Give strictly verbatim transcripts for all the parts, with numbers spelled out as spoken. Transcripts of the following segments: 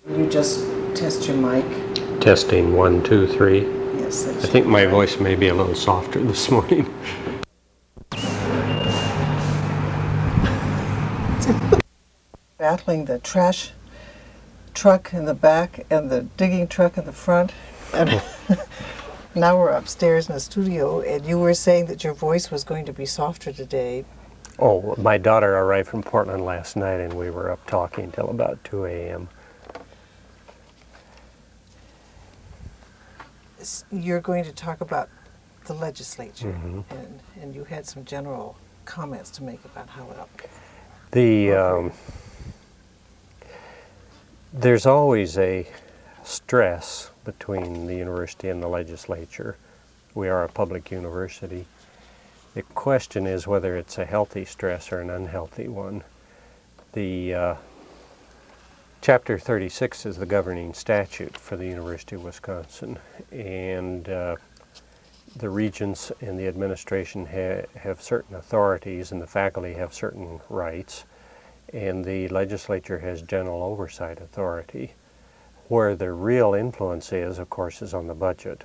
You just test your mic. Testing one, two, three. Yes, I think my voice may be a little softer this morning. Battling the trash truck in the back and the digging truck in the front. And now we're upstairs in the studio, and you were saying that your voice was going to be softer today. Oh, my daughter arrived from Portland last night, and we were up talking till about two a.m. You're going to talk about the legislature, mm-hmm. and, and you had some general comments to make about how it... The, um, there's always a stress between the university and the legislature. We are a public university. The question is whether it's a healthy stress or an unhealthy one. The uh, Chapter thirty-six is the governing statute for the University of Wisconsin, and uh, the regents and the administration ha- have certain authorities, and the faculty have certain rights, and the legislature has general oversight authority. Where the real influence is, of course, is on the budget.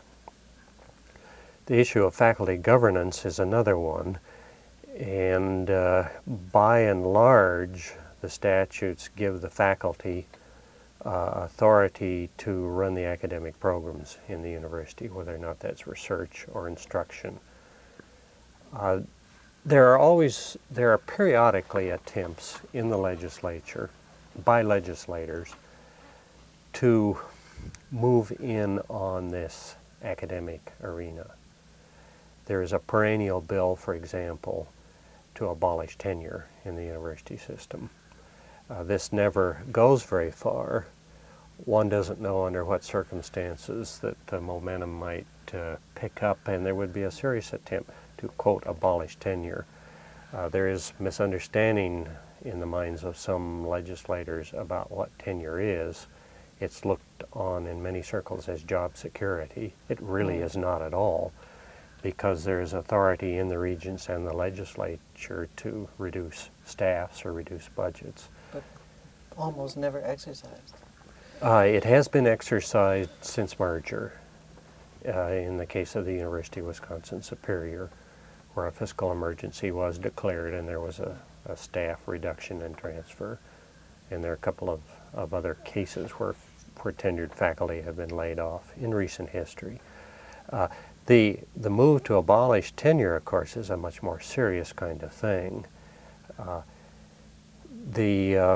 The issue of faculty governance is another one, and uh, by and large, the statutes give the faculty uh, authority to run the academic programs in the university, whether or not that's research or instruction. Uh, there are always, there are periodically attempts in the legislature by legislators to move in on this academic arena. There is a perennial bill, for example, to abolish tenure in the university system. Uh, this never goes very far. One doesn't know under what circumstances that the momentum might uh, pick up, and there would be a serious attempt to, quote, abolish tenure. Uh, there is misunderstanding in the minds of some legislators about what tenure is. It's looked on in many circles as job security. It really mm. is not at all, because there is authority in the regents and the legislature to reduce staffs or reduce budgets. But almost never exercised. Uh, it has been exercised since merger, uh, in the case of the University of Wisconsin Superior, where a fiscal emergency was declared and there was a, a staff reduction and transfer. And there are a couple of, of other cases where, where tenured faculty have been laid off in recent history. Uh, the, the move to abolish tenure, of course, is a much more serious kind of thing. Uh, the uh,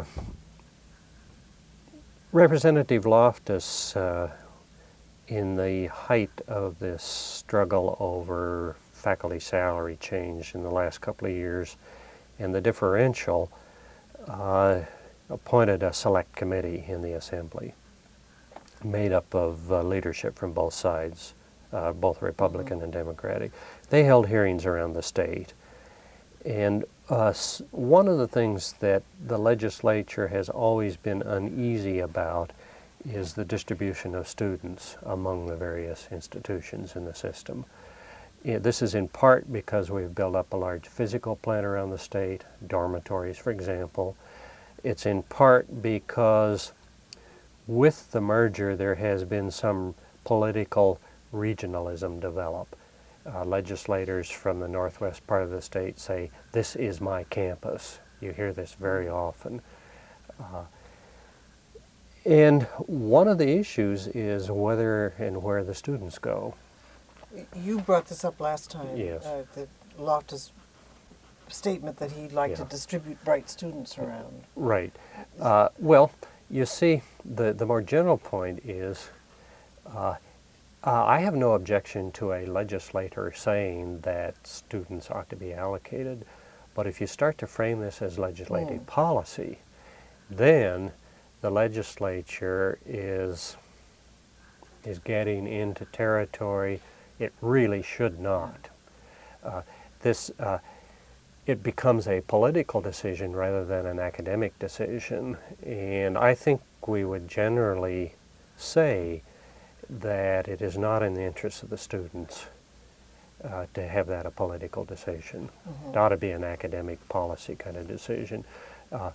Representative Loftus, uh, in the height of this struggle over faculty salary change in the last couple of years and the differential, uh, appointed a select committee in the Assembly made up of uh, leadership from both sides, uh, both Republican mm-hmm. and Democratic. They held hearings around the state. And uh, one of the things that the legislature has always been uneasy about is the distribution of students among the various institutions in the system. Yeah, this is in part because we've built up a large physical plant around the state, dormitories, for example. It's in part because with the merger there has been some political regionalism develop. Uh, legislators from the northwest part of the state say, "This is my campus." You hear this very often. Uh, and one of the issues is whether and where the students go. You brought this up last time. Yes. Uh, the Loftus statement that he'd like yeah. to distribute bright students around. Right. Uh, well, you see, the, the more general point is, uh, uh, I have no objection to a legislator saying that students ought to be allocated, but if you start to frame this as legislative mm. policy, then the legislature is is getting into territory it really should not. Uh, this uh, it becomes a political decision rather than an academic decision, and I think we would generally say that it is not in the interest of the students uh, to have that a political decision. Mm-hmm. It ought to be an academic policy kind of decision. Uh,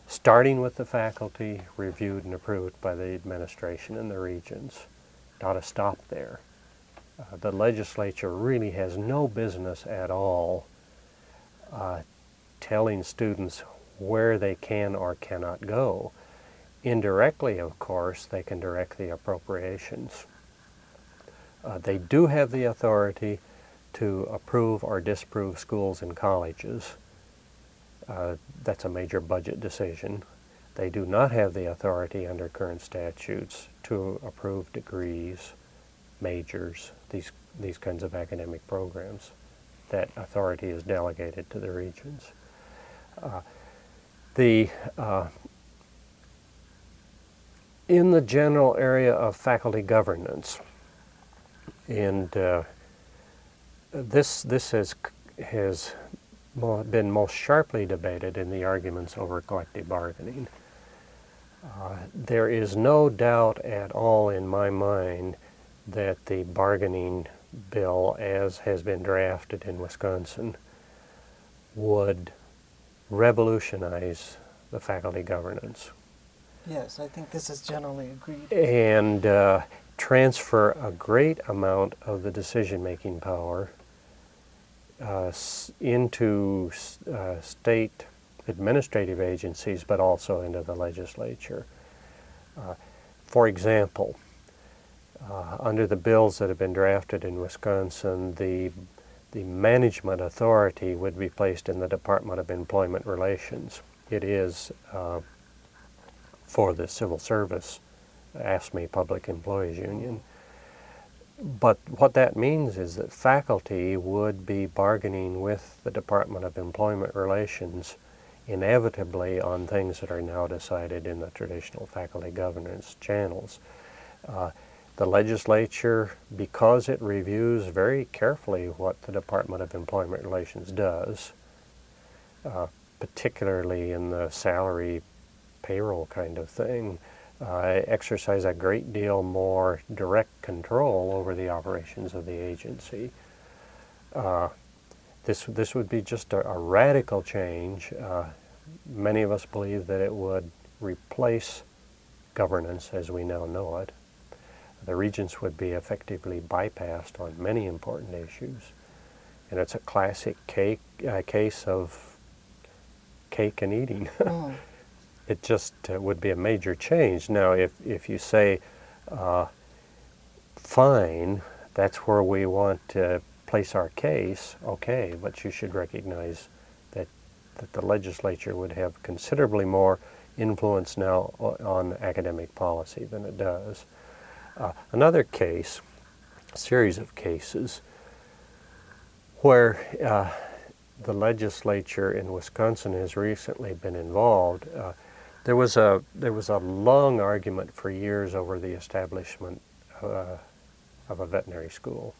starting with the faculty, reviewed and approved by the administration and the regents. It ought to stop there. Uh, the legislature really has no business at all uh, telling students where they can or cannot go. Indirectly, of course, they can direct the appropriations. Uh, they do have the authority to approve or disapprove schools and colleges. Uh, that's a major budget decision. They do not have the authority under current statutes to approve degrees, majors, these, these kinds of academic programs. That authority is delegated to the regents. Uh, the uh, in the general area of faculty governance, and uh, this this has has been most sharply debated in the arguments over collective bargaining. Uh, there is no doubt at all in my mind that the bargaining bill, as has been drafted in Wisconsin, would revolutionize the faculty governance. Yes, I think this is generally agreed. And uh, transfer a great amount of the decision-making power uh, s- into uh, state administrative agencies, but also into the legislature. Uh, for example, uh, under the bills that have been drafted in Wisconsin, the the management authority would be placed in the Department of Employment Relations. It is uh, for the civil service, AFSCME Public Employees Union. But what that means is that faculty would be bargaining with the Department of Employment Relations inevitably on things that are now decided in the traditional faculty governance channels. Uh, the legislature, because it reviews very carefully what the Department of Employment Relations does, uh, particularly in the salary payroll kind of thing, uh, exercise a great deal more direct control over the operations of the agency. Uh, this this would be just a, a radical change. Uh, many of us believe that it would replace governance as we now know it. The regents would be effectively bypassed on many important issues, and it's a classic cake, uh, case of cake and eating. Mm. It just uh, would be a major change. Now, if, if you say, uh, fine, that's where we want to place our case, okay, but you should recognize that, that the legislature would have considerably more influence now o- on academic policy than it does. Uh, another case, a series of cases, where uh, the legislature in Wisconsin has recently been involved. Uh, there was a there was a long argument for years over the establishment uh, of a veterinary school.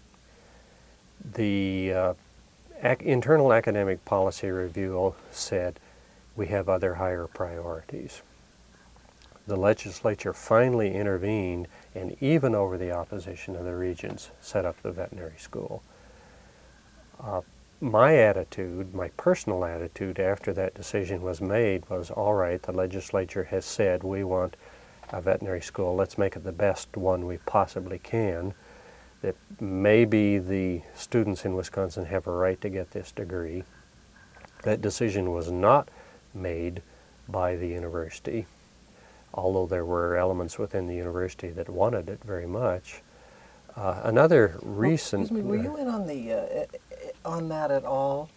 The uh, ac- internal academic policy review said we have other higher priorities. The legislature finally intervened, and even over the opposition of the regents, set up the veterinary school. Uh, my attitude, my personal attitude after that decision was made was, all right, the legislature has said we want a veterinary school, let's make it the best one we possibly can. That maybe the students in Wisconsin have a right to get this degree. That decision was not made by the university, although there were elements within the university that wanted it very much. Uh, another recent... Excuse me, were you in on the uh, on that at all?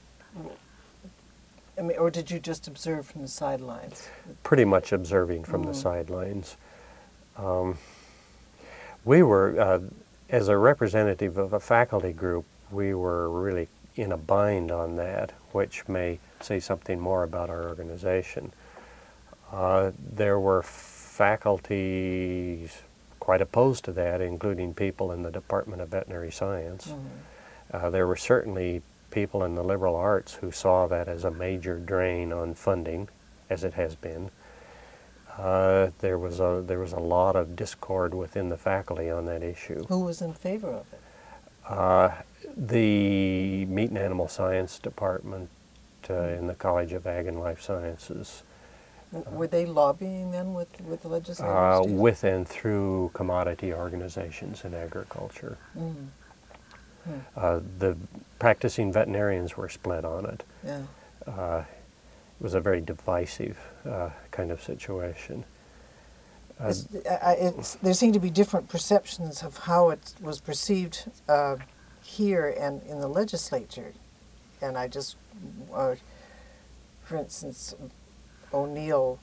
I mean, or did you just observe from the sidelines? Pretty much observing from mm. the sidelines. Um, we were, uh, as a representative of a faculty group, we were really in a bind on that, which may say something more about our organization. Uh, there were faculty quite opposed to that, including people in the Department of Veterinary Science. Mm-hmm. Uh, there were certainly people in the liberal arts who saw that as a major drain on funding, as it has been. Uh, there was a there was a lot of discord within the faculty on that issue. Who was in favor of it? Uh, the Meat and Animal Science Department uh, in the College of Ag and Life Sciences W- Were they lobbying then with, with the legislators? Uh, do you- with and through commodity organizations in agriculture. Mm, Uh, the practicing veterinarians were split on it. yeah. Uh, it was a very divisive uh, kind of situation. Uh, It's, I, I- it's, there seem to be different perceptions of how it was perceived uh, here and in the legislature. And I just, uh, for instance, O'Neill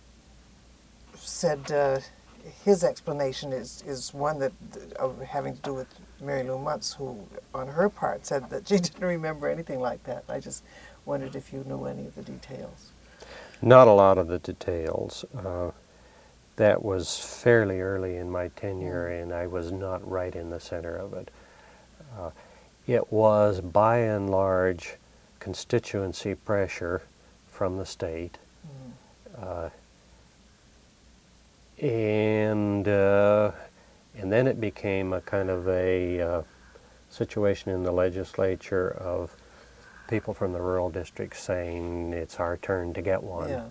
said uh, his explanation is, is one that of having to do with Mary Lou Muntz, who on her part said that she didn't remember anything like that. I just wondered if you knew any of the details. Not a lot of the details. Uh, that was fairly early in my tenure, Mm. and I was not right in the center of it. Uh, it was, by and large, constituency pressure from the state. Mm. Uh, and uh, and then it became a kind of a uh, situation in the legislature of people from the rural districts saying it's our turn to get one. Yeah.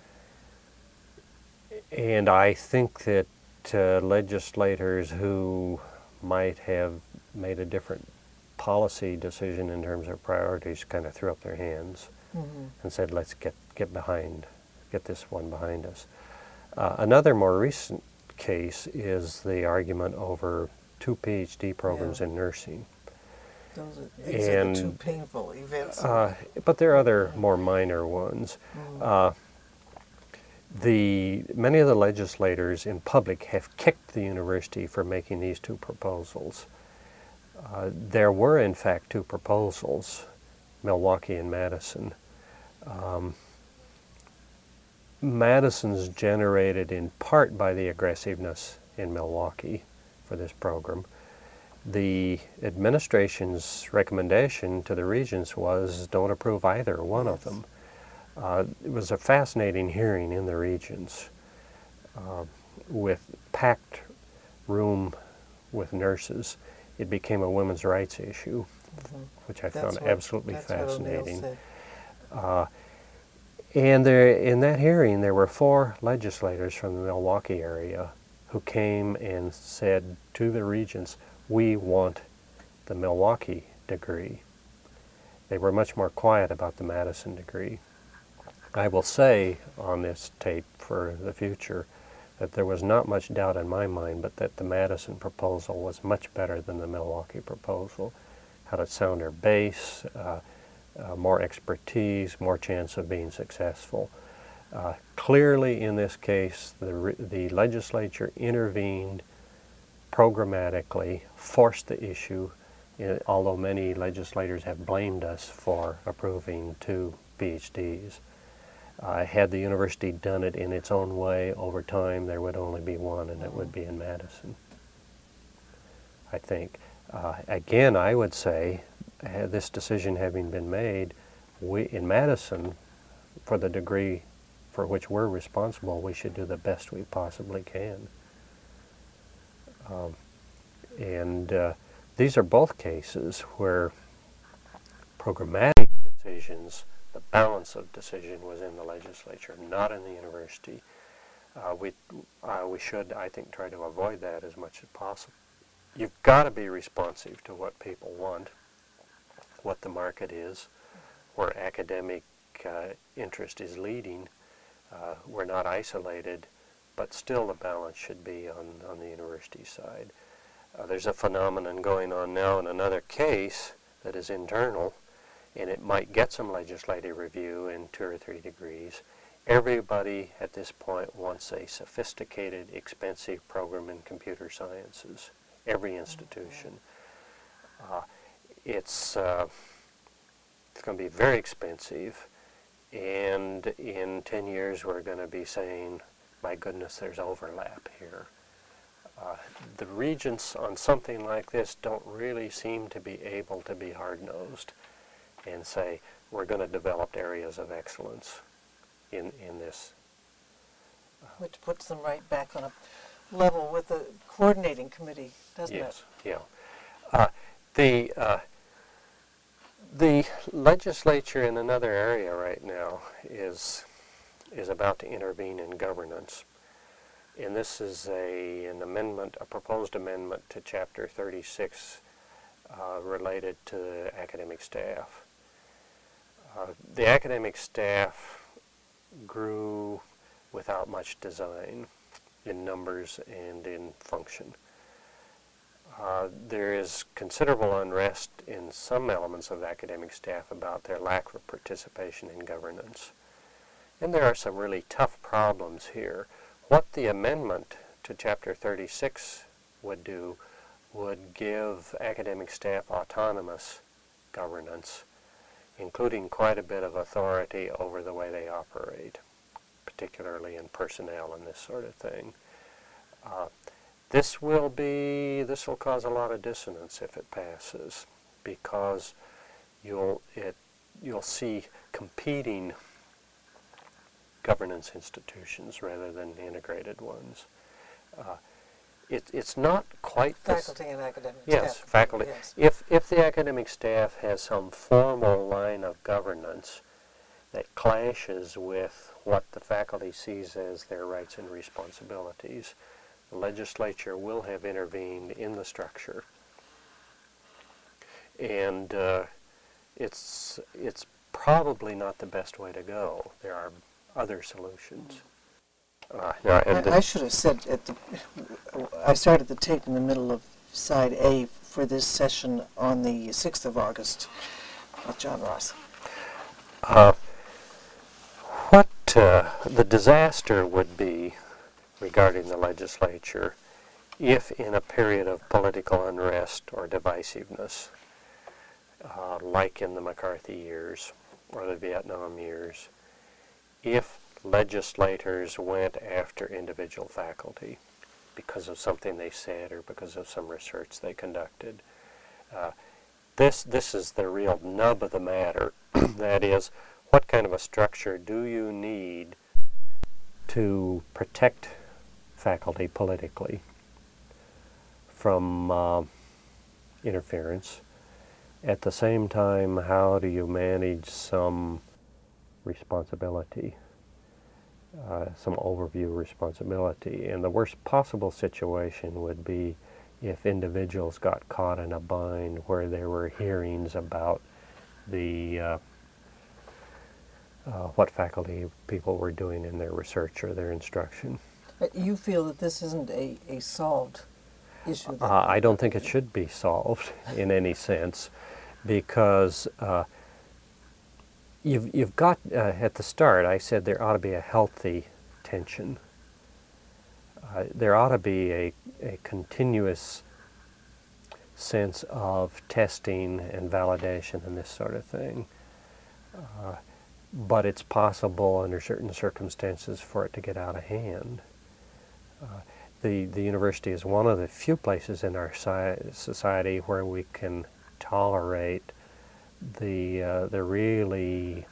And I think that uh, legislators who might have made a different policy decision in terms of priorities kind of threw up their hands Mm-hmm. and said, let's get, get behind, get this one behind us. Uh, another more recent case is the argument over two PhD programs Yeah. in nursing. Those are, these are the two And, painful events. Uh, but there are other more minor ones. Mm. Uh, the many of the legislators in public have kicked the university for making these two proposals. Uh, there were, in fact, two proposals, Milwaukee and Madison. Um, Madison's generated in part by the aggressiveness in Milwaukee for this program. The administration's recommendation to the regents was don't approve either one of Yes. them. Uh, it was a fascinating hearing in the regions uh, with packed room with nurses. It became a women's rights issue, Mhm. which I That's found what- absolutely that's what O'Neill fascinating. said. Uh, and there, in that hearing, there were four legislators from the Milwaukee area who came and said to the regents, we want the Milwaukee degree. They were much more quiet about the Madison degree. I will say on this tape for the future that there was not much doubt in my mind, but that the Madison proposal was much better than the Milwaukee proposal. Had a sounder base, uh, uh, more expertise, more chance of being successful. Uh, clearly in this case, the, re- the legislature intervened programmatically, forced the issue, uh, although many legislators have blamed us for approving two PhDs. Uh, had the university done it in its own way over time, there would only be one, and it would be in Madison, I think. Uh, again, I would say, uh, this decision having been made, we in Madison, for the degree for which we're responsible, we should do the best we possibly can. Um, and uh, these are both cases where programmatic decisions, the balance of decision was in the legislature, not in the university. Uh, we, uh, we should, I think, try to avoid that as much as possible. You've got to be responsive to what people want, what the market is, where academic uh, interest is leading. Uh, we're not isolated, but still the balance should be on, on the university side. Uh, there's a phenomenon going on now in another case that is internal, and it might get some legislative review in two or three degrees. Everybody at this point wants a sophisticated, expensive program in computer sciences. Every institution. Uh, it's uh, it's going to be very expensive, and in ten years we're going to be saying, my goodness, there's overlap here. Uh, the regents on something like this don't really seem to be able to be hard-nosed and say, we're going to develop areas of excellence in, in this. Which puts them right back on a level with the coordinating committee, doesn't Yes, it? yeah. Uh, the, uh, the legislature in another area right now is is about to intervene in governance. And this is a, an amendment, a proposed amendment to Chapter thirty-six uh, related to academic staff. Uh, the academic staff grew without much design in numbers and in function. Uh, there is considerable unrest in some elements of academic staff about their lack of participation in governance. And there are some really tough problems here. What the amendment to Chapter thirty-six would do would give academic staff autonomous governance, including quite a bit of authority over the way they operate, particularly in personnel and this sort of thing. Uh, this will be, this will cause a lot of dissonance if it passes, because you'll, it, you'll see competing governance institutions rather than integrated ones. Uh, it, it's not quite faculty and academic yes, staff. Faculty. Yes, If, if the academic staff has some formal line of governance that clashes with what the faculty sees as their rights and responsibilities, the legislature will have intervened in the structure. And uh, it's, it's probably not the best way to go. There are other solutions. Uh, yeah, and I, I should have said at the, I started the tape in the middle of side A for this session on the sixth of August with John Ross. Uh, what uh, the disaster would be regarding the legislature if in a period of political unrest or divisiveness, uh, like in the McCarthy years or the Vietnam years, if legislators went after individual faculty because of something they said or because of some research they conducted. Uh, this, this is the real nub of the matter. That is, what kind of a structure do you need to protect faculty politically from uh, interference? At the same time, how do you manage some responsibility? Uh, some overview responsibility. And the worst possible situation would be if individuals got caught in a bind where there were hearings about the uh, uh, what faculty people were doing in their research or their instruction. You feel that this isn't a, a solved issue? Uh, I don't think it should be solved in any sense, because uh, You've, you've got, uh, at the start, I said there ought to be a healthy tension. Uh, there ought to be a, a continuous sense of testing and validation and this sort of thing. Uh, but it's possible under certain circumstances for it to get out of hand. Uh, the, the university is one of the few places in our si- society where we can tolerate the uh, the really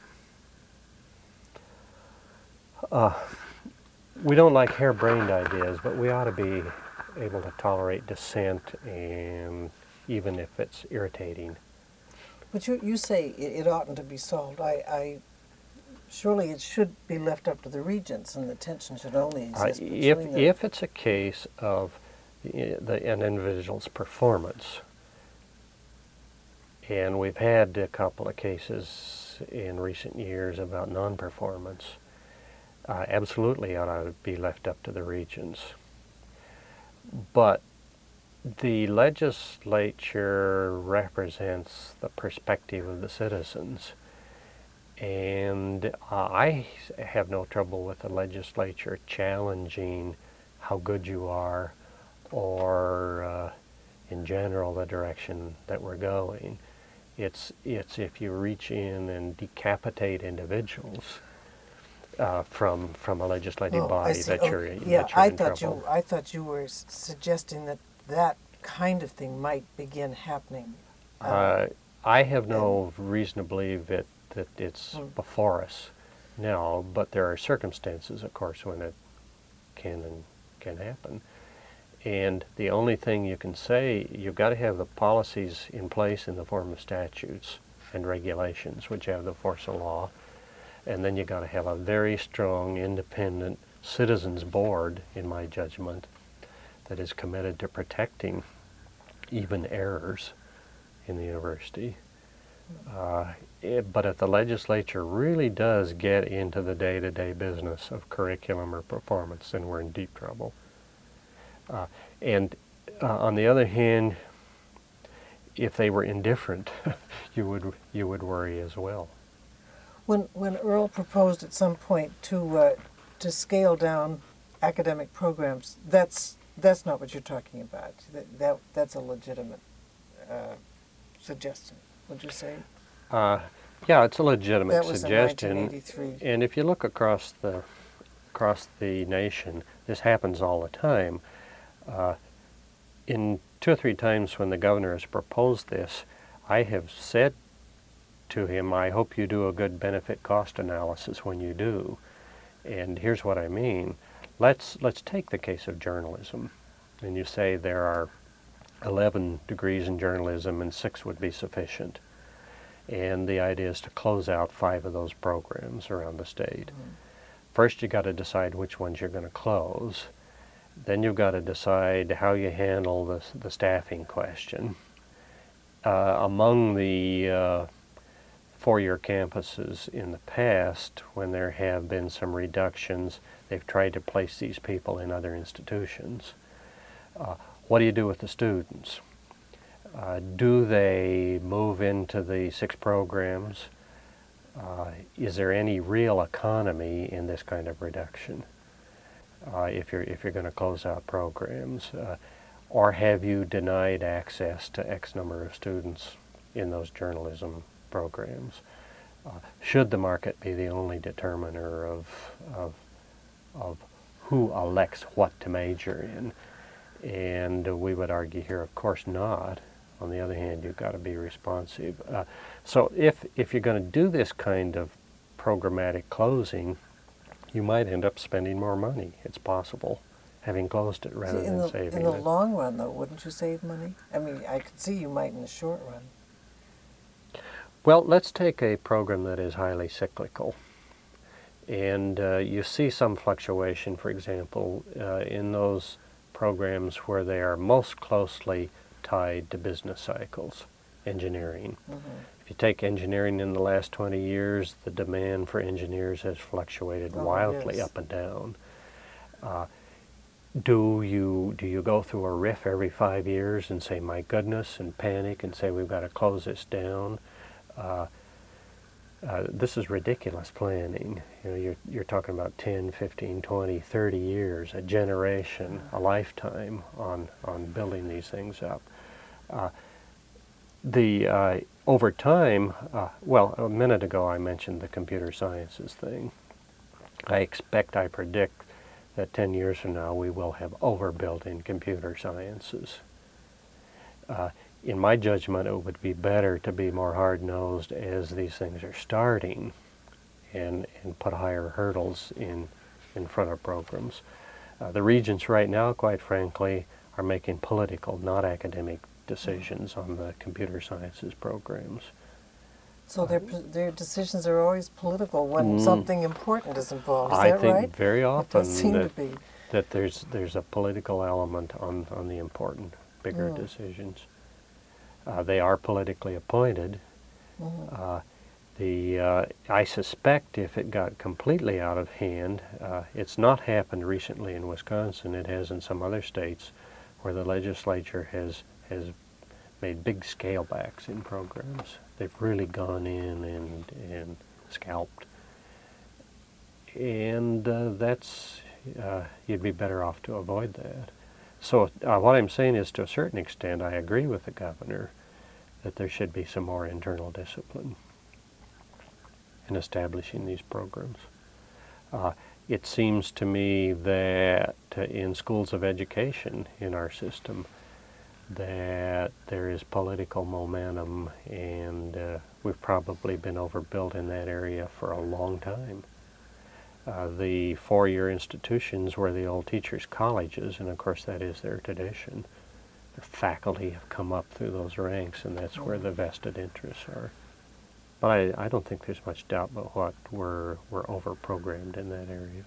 uh, we don't like harebrained ideas, but we ought to be able to tolerate dissent, and even if it's irritating. But you you say it, it oughtn't to be solved. I, I surely it should be left up to the regents, and the tension should only exist Uh, between if them. if it's a case of the, the an individual's performance. And we've had a couple of cases in recent years about non-performance. Uh, absolutely ought to be left up to the regents. But the legislature represents the perspective of the citizens. And uh, I have no trouble with the legislature challenging how good you are, or uh, in general the direction that we're going. It's it's if you reach in and decapitate individuals uh, from from a legislative Oh, I body see. that Oh, you're, yeah, that you're I in thought trouble. you I thought you were s- suggesting that that kind of thing might begin happening. Uh, I have no reason to believe that, that it's Mm. before us now, but there are circumstances, of course, when it can and can happen. And the only thing you can say, you've got to have the policies in place in the form of statutes and regulations, which have the force of law. And then you got to have a very strong, independent citizens board, in my judgment, that is committed to protecting even errors in the university. Uh, it, but if the legislature really does get into the day-to-day business of curriculum or performance, then we're in deep trouble. Uh, and uh, on the other hand, if they were indifferent, you would you would worry as well. When when Earl proposed at some point to uh, to scale down academic programs, that's that's not what you're talking about. That, that that's a legitimate uh, suggestion. Would you say? Uh, yeah, it's a legitimate that was suggestion. in nineteen eighty-three. And if you look across the across the nation, this happens all the time. Uh, in two or three times when the governor has proposed this, I have said to him, I hope you do a good benefit cost analysis when you do. And here's what I mean. Let's let's take the case of journalism. And you say there are eleven degrees in journalism and six would be sufficient. And the idea is to close out five of those programs around the state. Mm-hmm. First you got to decide which ones you're going to close. Then you've got to decide how you handle the, the staffing question. Uh, among the uh, four-year campuses in the past, when there have been some reductions, they've tried to place these people in other institutions. Uh, what do you do with the students? Uh, do they move into the six programs? Uh, is there any real economy in this kind of reduction? Uh, if you're if you're going to close out programs, uh, or have you denied access to X number of students in those journalism programs? Uh, should the market be the only determiner of of of who elects what to major in? And uh, we would argue here, of course not. On the other hand, you've got to be responsive. Uh, so if if you're going to do this kind of programmatic closing, you might end up spending more money. It's possible, having closed it rather see, in than the, saving it. In the it. long run, though, wouldn't you save money? I mean, I could see you might in the short run. Well, let's take a program that is highly cyclical. And uh, you see some fluctuation, for example, uh, in those programs where they are most closely tied to business cycles, engineering. Mm-hmm. If you take engineering in the last twenty years, the demand for engineers has fluctuated oh, wildly yes. up and down. Uh, do you do you go through a riff every five years and say, my goodness, and panic and say, we've got to close this down? Uh, uh, this is ridiculous planning. You know, you're, you're talking about ten, fifteen, twenty, thirty years, a generation, a lifetime on, on building these things up. Uh, the uh, over time, uh, well, a minute ago I mentioned the computer sciences thing. I expect, I predict that ten years from now we will have overbuilt in computer sciences. Uh, in my judgment, it would be better to be more hard-nosed as these things are starting and, and put higher hurdles in, in front of programs. Uh, the regents right now, quite frankly, are making political, not academic decisions on the computer sciences programs. So their their decisions are always political when mm, something important is involved. Is I that think right? very often it does seem that, to be. that there's there's a political element on, on the important, bigger mm. decisions. Uh, they are politically appointed. Mm. Uh, the uh, I suspect if it got completely out of hand, uh, it's not happened recently in Wisconsin. It has in some other states where the legislature has has made big scale backs in programs. They've really gone in and, and scalped. And uh, that's, uh, you'd be better off to avoid that. So uh, what I'm saying is, to a certain extent, I agree with the governor that there should be some more internal discipline in establishing these programs. Uh, it seems to me that uh, in schools of education in our system, that there is political momentum, and uh, we've probably been overbuilt in that area for a long time. Uh, the four-year institutions were the old teachers' colleges, and of course that is their tradition. The faculty have come up through those ranks, and that's where the vested interests are. But I, I don't think there's much doubt about what we're, we're over-programmed in that area.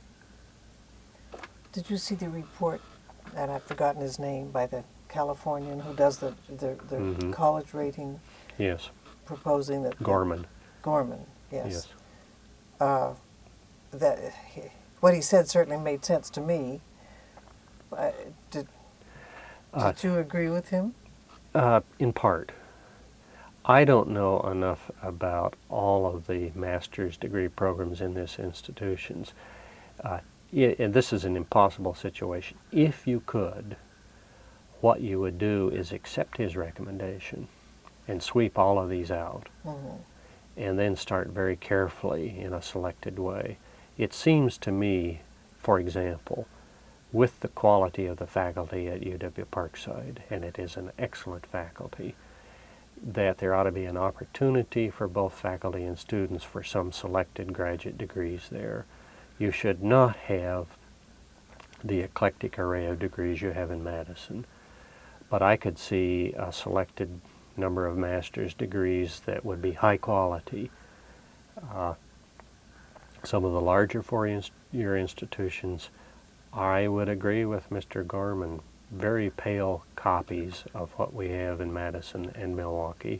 Did you see the report, and I've forgotten his name, by the Californian who does the, the, the Mhm. college rating, Yes, proposing that... Gorman. Gorman, yes. Yes. Uh, that he, what he said certainly made sense to me. Uh, did, Uh, did you agree with him? Uh, in part. I don't know enough about all of the master's degree programs in these institutions. Uh, i- and this is an impossible situation. If you could, what you would do is accept his recommendation and sweep all of these out, Mhm. and then start very carefully in a selected way. It seems to me, for example, with the quality of the faculty at U W Parkside, and it is an excellent faculty, that there ought to be an opportunity for both faculty and students for some selected graduate degrees there. You should not have the eclectic array of degrees you have in Madison, but I could see a selected number of master's degrees that would be high quality. Uh, some of the larger four-year institutions, I would agree with Mister Gorman, very pale copies of what we have in Madison and Milwaukee.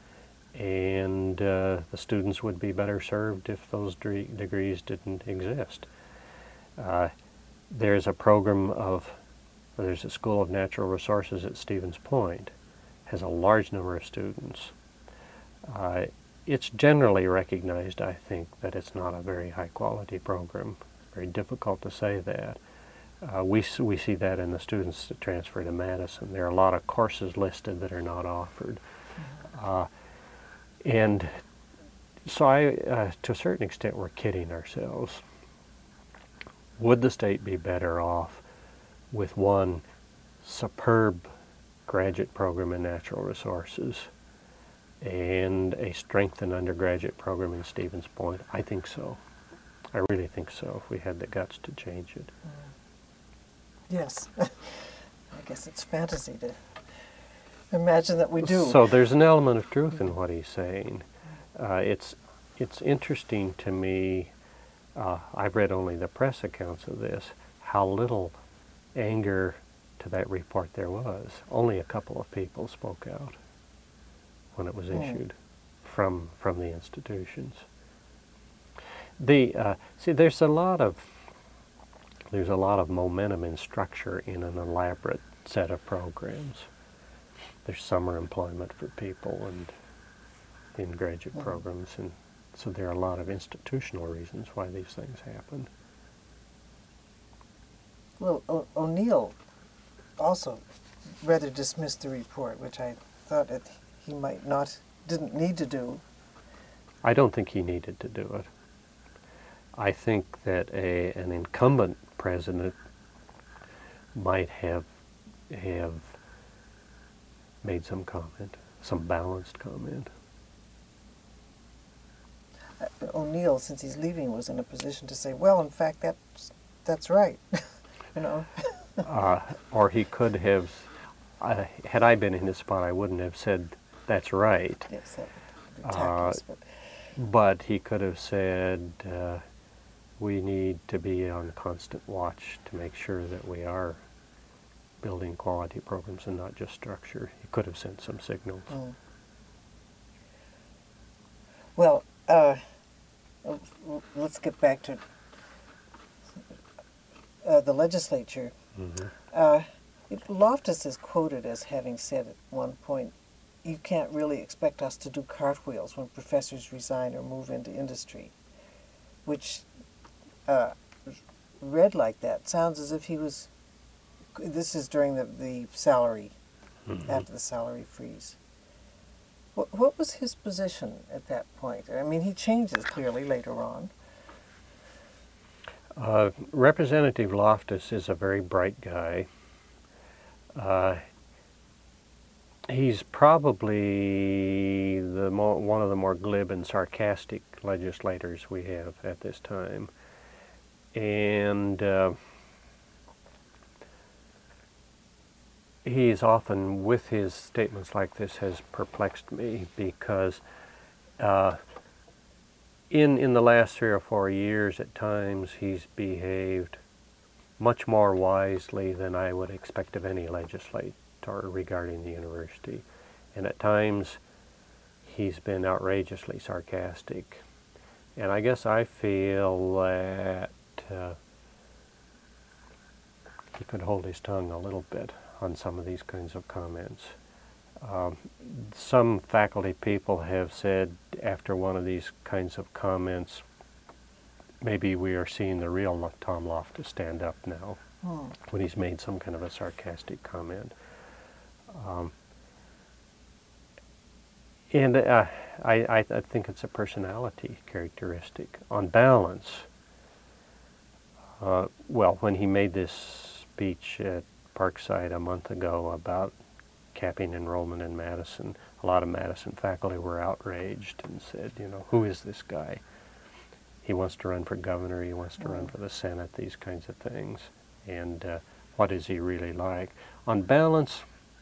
And uh, the students would be better served if those de- degrees didn't exist. Uh, there's a program of, there's a School of Natural Resources at Stevens Point, has a large number of students. Uh, it's generally recognized, I think, that it's not a very high quality program. Very difficult to say that. Uh, we, we see that in the students that transfer to Madison. There are a lot of courses listed that are not offered. Uh, and so I, uh, to a certain extent, we're kidding ourselves. Would the state be better off with one superb graduate program in natural resources and a strengthened undergraduate program in Stevens Point? I think so. I really think so, if we had the guts to change it. Yes. I guess it's fantasy to imagine that we do. So there's an element of truth in what he's saying. Uh, it's, it's interesting to me, uh, I've read only the press accounts of this, how little anger to that report there was. Only a couple of people spoke out when it was Hmm. issued from, from the institutions. The, uh, see, there's a lot of There's a lot of momentum and structure in an elaborate set of programs. There's summer employment for people and in graduate Mhm. programs, and so there are a lot of institutional reasons why these things happen. Well, o- O'Neill also rather dismissed the report, which I thought that he might not, didn't need to do. I don't think he needed to do it. I think that a an incumbent president might have have made some comment, some balanced comment. Uh, O'Neill, since he's leaving, was in a position to say, well, in fact, that's, that's right. You know? uh, or he could have, uh, had I been in his spot, I wouldn't have said, that's right. Yes, that would be Uh, tactless, but But he could have said, uh, we need to be on constant watch to make sure that we are building quality programs and not just structure. He could have sent some signals. Mm. Well, uh, l- l- let's get back to uh, the legislature. Mhm. Uh, it, Loftus is quoted as having said at one point, you can't really expect us to do cartwheels when professors resign or move into industry, which uh, read like that. Sounds as if he was, this is during the, the salary, Mhm. after the salary freeze. What, what was his position at that point? I mean, he changes clearly later on. Uh, Representative Loftus is a very bright guy. Uh, he's probably the mo- one of the more glib and sarcastic legislators we have at this time. And uh, he's often, with his statements like this, has perplexed me because uh, in, in the last three or four years, at times, he's behaved much more wisely than I would expect of any legislator regarding the university. And at times, he's been outrageously sarcastic. And I guess I feel that uh, he could hold his tongue a little bit on some of these kinds of comments. Um, some faculty people have said after one of these kinds of comments, maybe we are seeing the real Tom Loftus stand up now, hmm. when he's made some kind of a sarcastic comment. Um, and uh, I, I, I think it's a personality characteristic. On balance, uh, well, when he made this speech at Parkside a month ago about capping enrollment in Madison, a lot of Madison faculty were outraged and said, you know, who is this guy? He wants to run for governor, he wants to mm. run for the Senate, these kinds of things. And uh, what is he really like? On balance,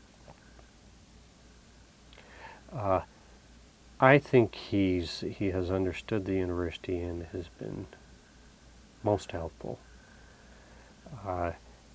uh, I think he's he has understood the university and has been most helpful. Uh,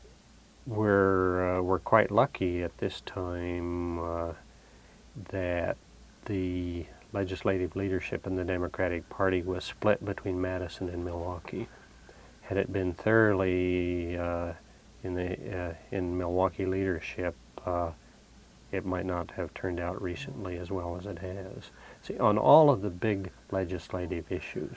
We're uh, we're quite lucky at this time uh, that the legislative leadership in the Democratic Party was split between Madison and Milwaukee. Had it been thoroughly uh, in the uh, in Milwaukee leadership, uh, it might not have turned out recently as well as it has. See, on all of the big legislative issues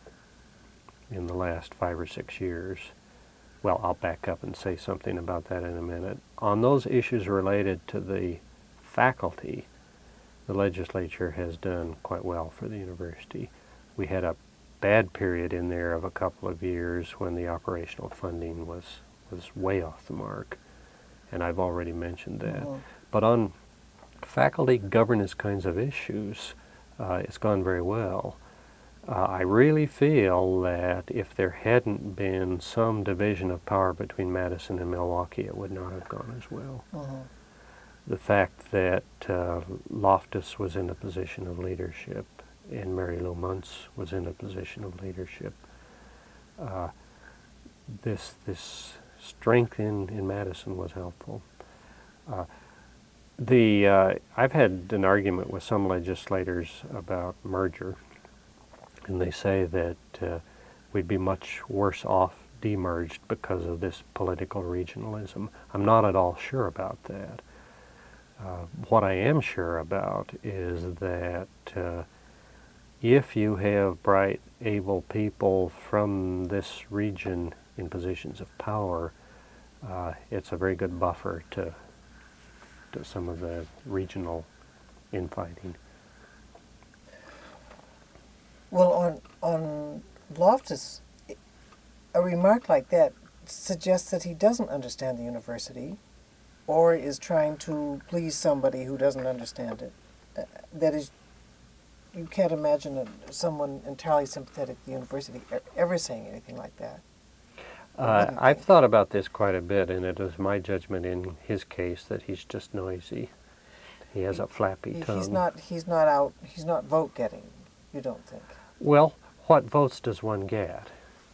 in the last five or six years. Well, I'll back up and say something about that in a minute. On those issues related to the faculty, the legislature has done quite well for the university. We had a bad period in there of a couple of years when the operational funding was, was way off the mark, and I've already mentioned that. Mm-hmm. But on faculty governance kinds of issues, uh, it's gone very well. Uh, I really feel that if there hadn't been some division of power between Madison and Milwaukee, it would not have gone as well. Uh-huh. The fact that uh, Loftus was in a position of leadership and Mary Lou Muntz was in a position of leadership, uh, this this strength in, in Madison was helpful. Uh, the uh, I've had an argument with some legislators about merger. And they say that uh, we'd be much worse off demerged because of this political regionalism. I'm not at all sure about that. Uh, what I am sure about is that uh, if you have bright, able people from this region in positions of power, uh, it's a very good buffer to, to some of the regional infighting. Well, on on Loftus, a remark like that suggests that he doesn't understand the university, or is trying to please somebody who doesn't understand it. Uh, that is, you can't imagine a, someone entirely sympathetic to the university ever saying anything like that. Uh, I've think. thought about this quite a bit, and it is my judgment in his case that he's just noisy. He has he, a flappy he, tongue. He's not. He's not out. He's not vote getting. You don't think? Well, what votes does one get?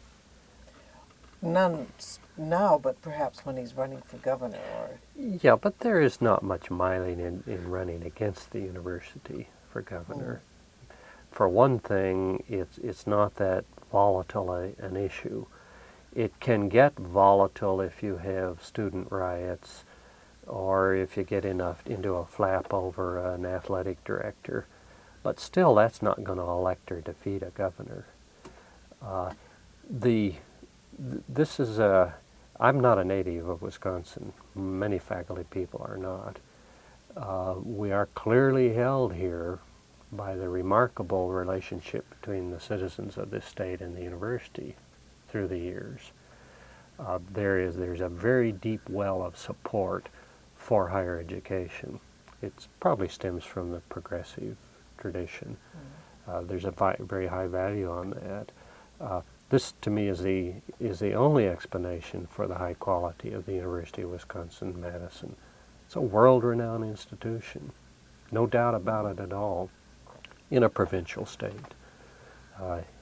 None now, but perhaps when he's running for governor. Or yeah, but there is not much mileage in, in running against the university for governor. Mm. For one thing, it's it's not that volatile a, an issue. It can get volatile if you have student riots, or if you get enough into a flap over an athletic director. But still, that's not going to elect or defeat a governor. Uh, the th- this is a. I'm not a native of Wisconsin. Many faculty people are not. Uh, we are clearly held here by the remarkable relationship between the citizens of this state and the university through the years. Uh, there is there's a very deep well of support for higher education. It probably stems from the progressive tradition. Uh, there's a vi- very high value on that. Uh, this, to me, is the is the only explanation for the high quality of the University of Wisconsin-Madison. It's a world-renowned institution, no doubt about it at all, in a provincial state. Uh,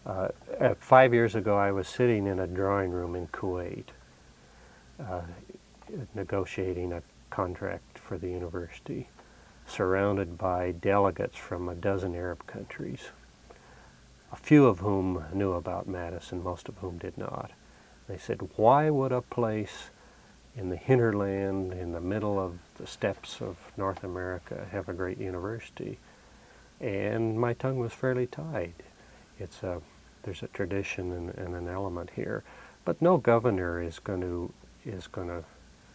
Uh, uh, five years ago, I was sitting in a drawing room in Kuwait, uh, negotiating a contract for the university, surrounded by delegates from a dozen Arab countries, a few of whom knew about Madison, most of whom did not. They said, why would a place in the hinterland, in the middle of the steppes of North America, have a great university? And my tongue was fairly tied. It's a, there's a tradition and, and an element here. But no governor is going to is going to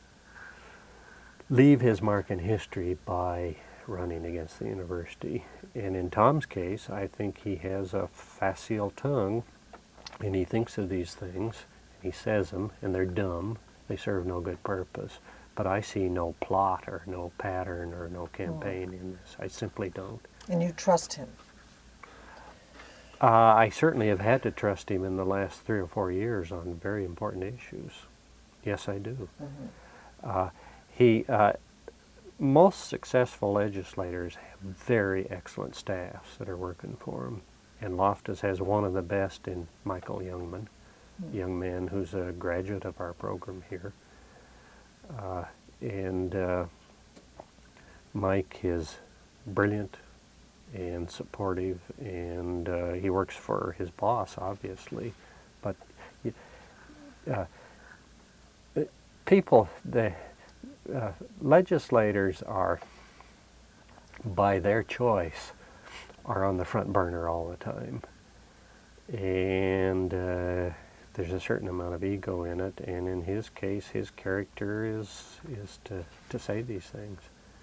leave his mark in history by running against the university. And in Tom's case, I think he has a facile tongue, and he thinks of these things, and he says them, and they're dumb. They serve no good purpose. But I see no plot or no pattern or no campaign in this. I simply don't. And you trust him? Uh, I certainly have had to trust him in the last three or four years on very important issues. Yes, I do. Mm-hmm. Uh, he, uh, most successful legislators have very excellent staffs that are working for them. And Loftus has one of the best in Michael Youngman, mm-hmm. young man who's a graduate of our program here. Uh, and uh, Mike is brilliant and supportive, and uh, he works for his boss, obviously. But uh, people, the uh, legislators are, by their choice, are on the front burner all the time. And uh, there's a certain amount of ego in it, and in his case, his character is is to, to say these things.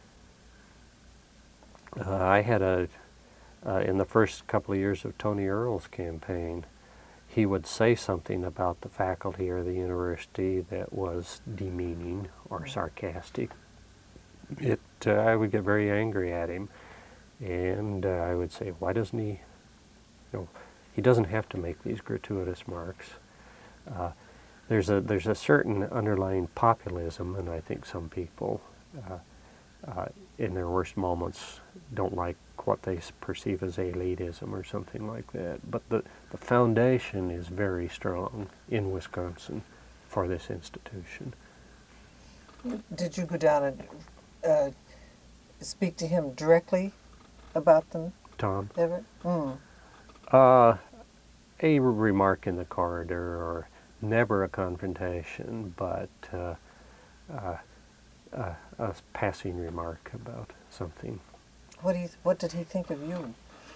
Uh, I had a, uh, in the first couple of years of Tony Earle's campaign, he would say something about the faculty or the university that was demeaning or sarcastic. It, uh, I would get very angry at him, and uh, I would say, why doesn't he, you know, he doesn't have to make these gratuitous marks. Uh, there's a there's a certain underlying populism, and I think some people, uh, uh, in their worst moments, don't like what they perceive as elitism or something like that. But the, the foundation is very strong in Wisconsin for this institution. Did you go down and uh, speak to him directly about them, Tom? ever? Mm. Uh, a remark in the corridor, or never a confrontation, but uh, uh, uh, a passing remark about something. What do you? What did he think of you?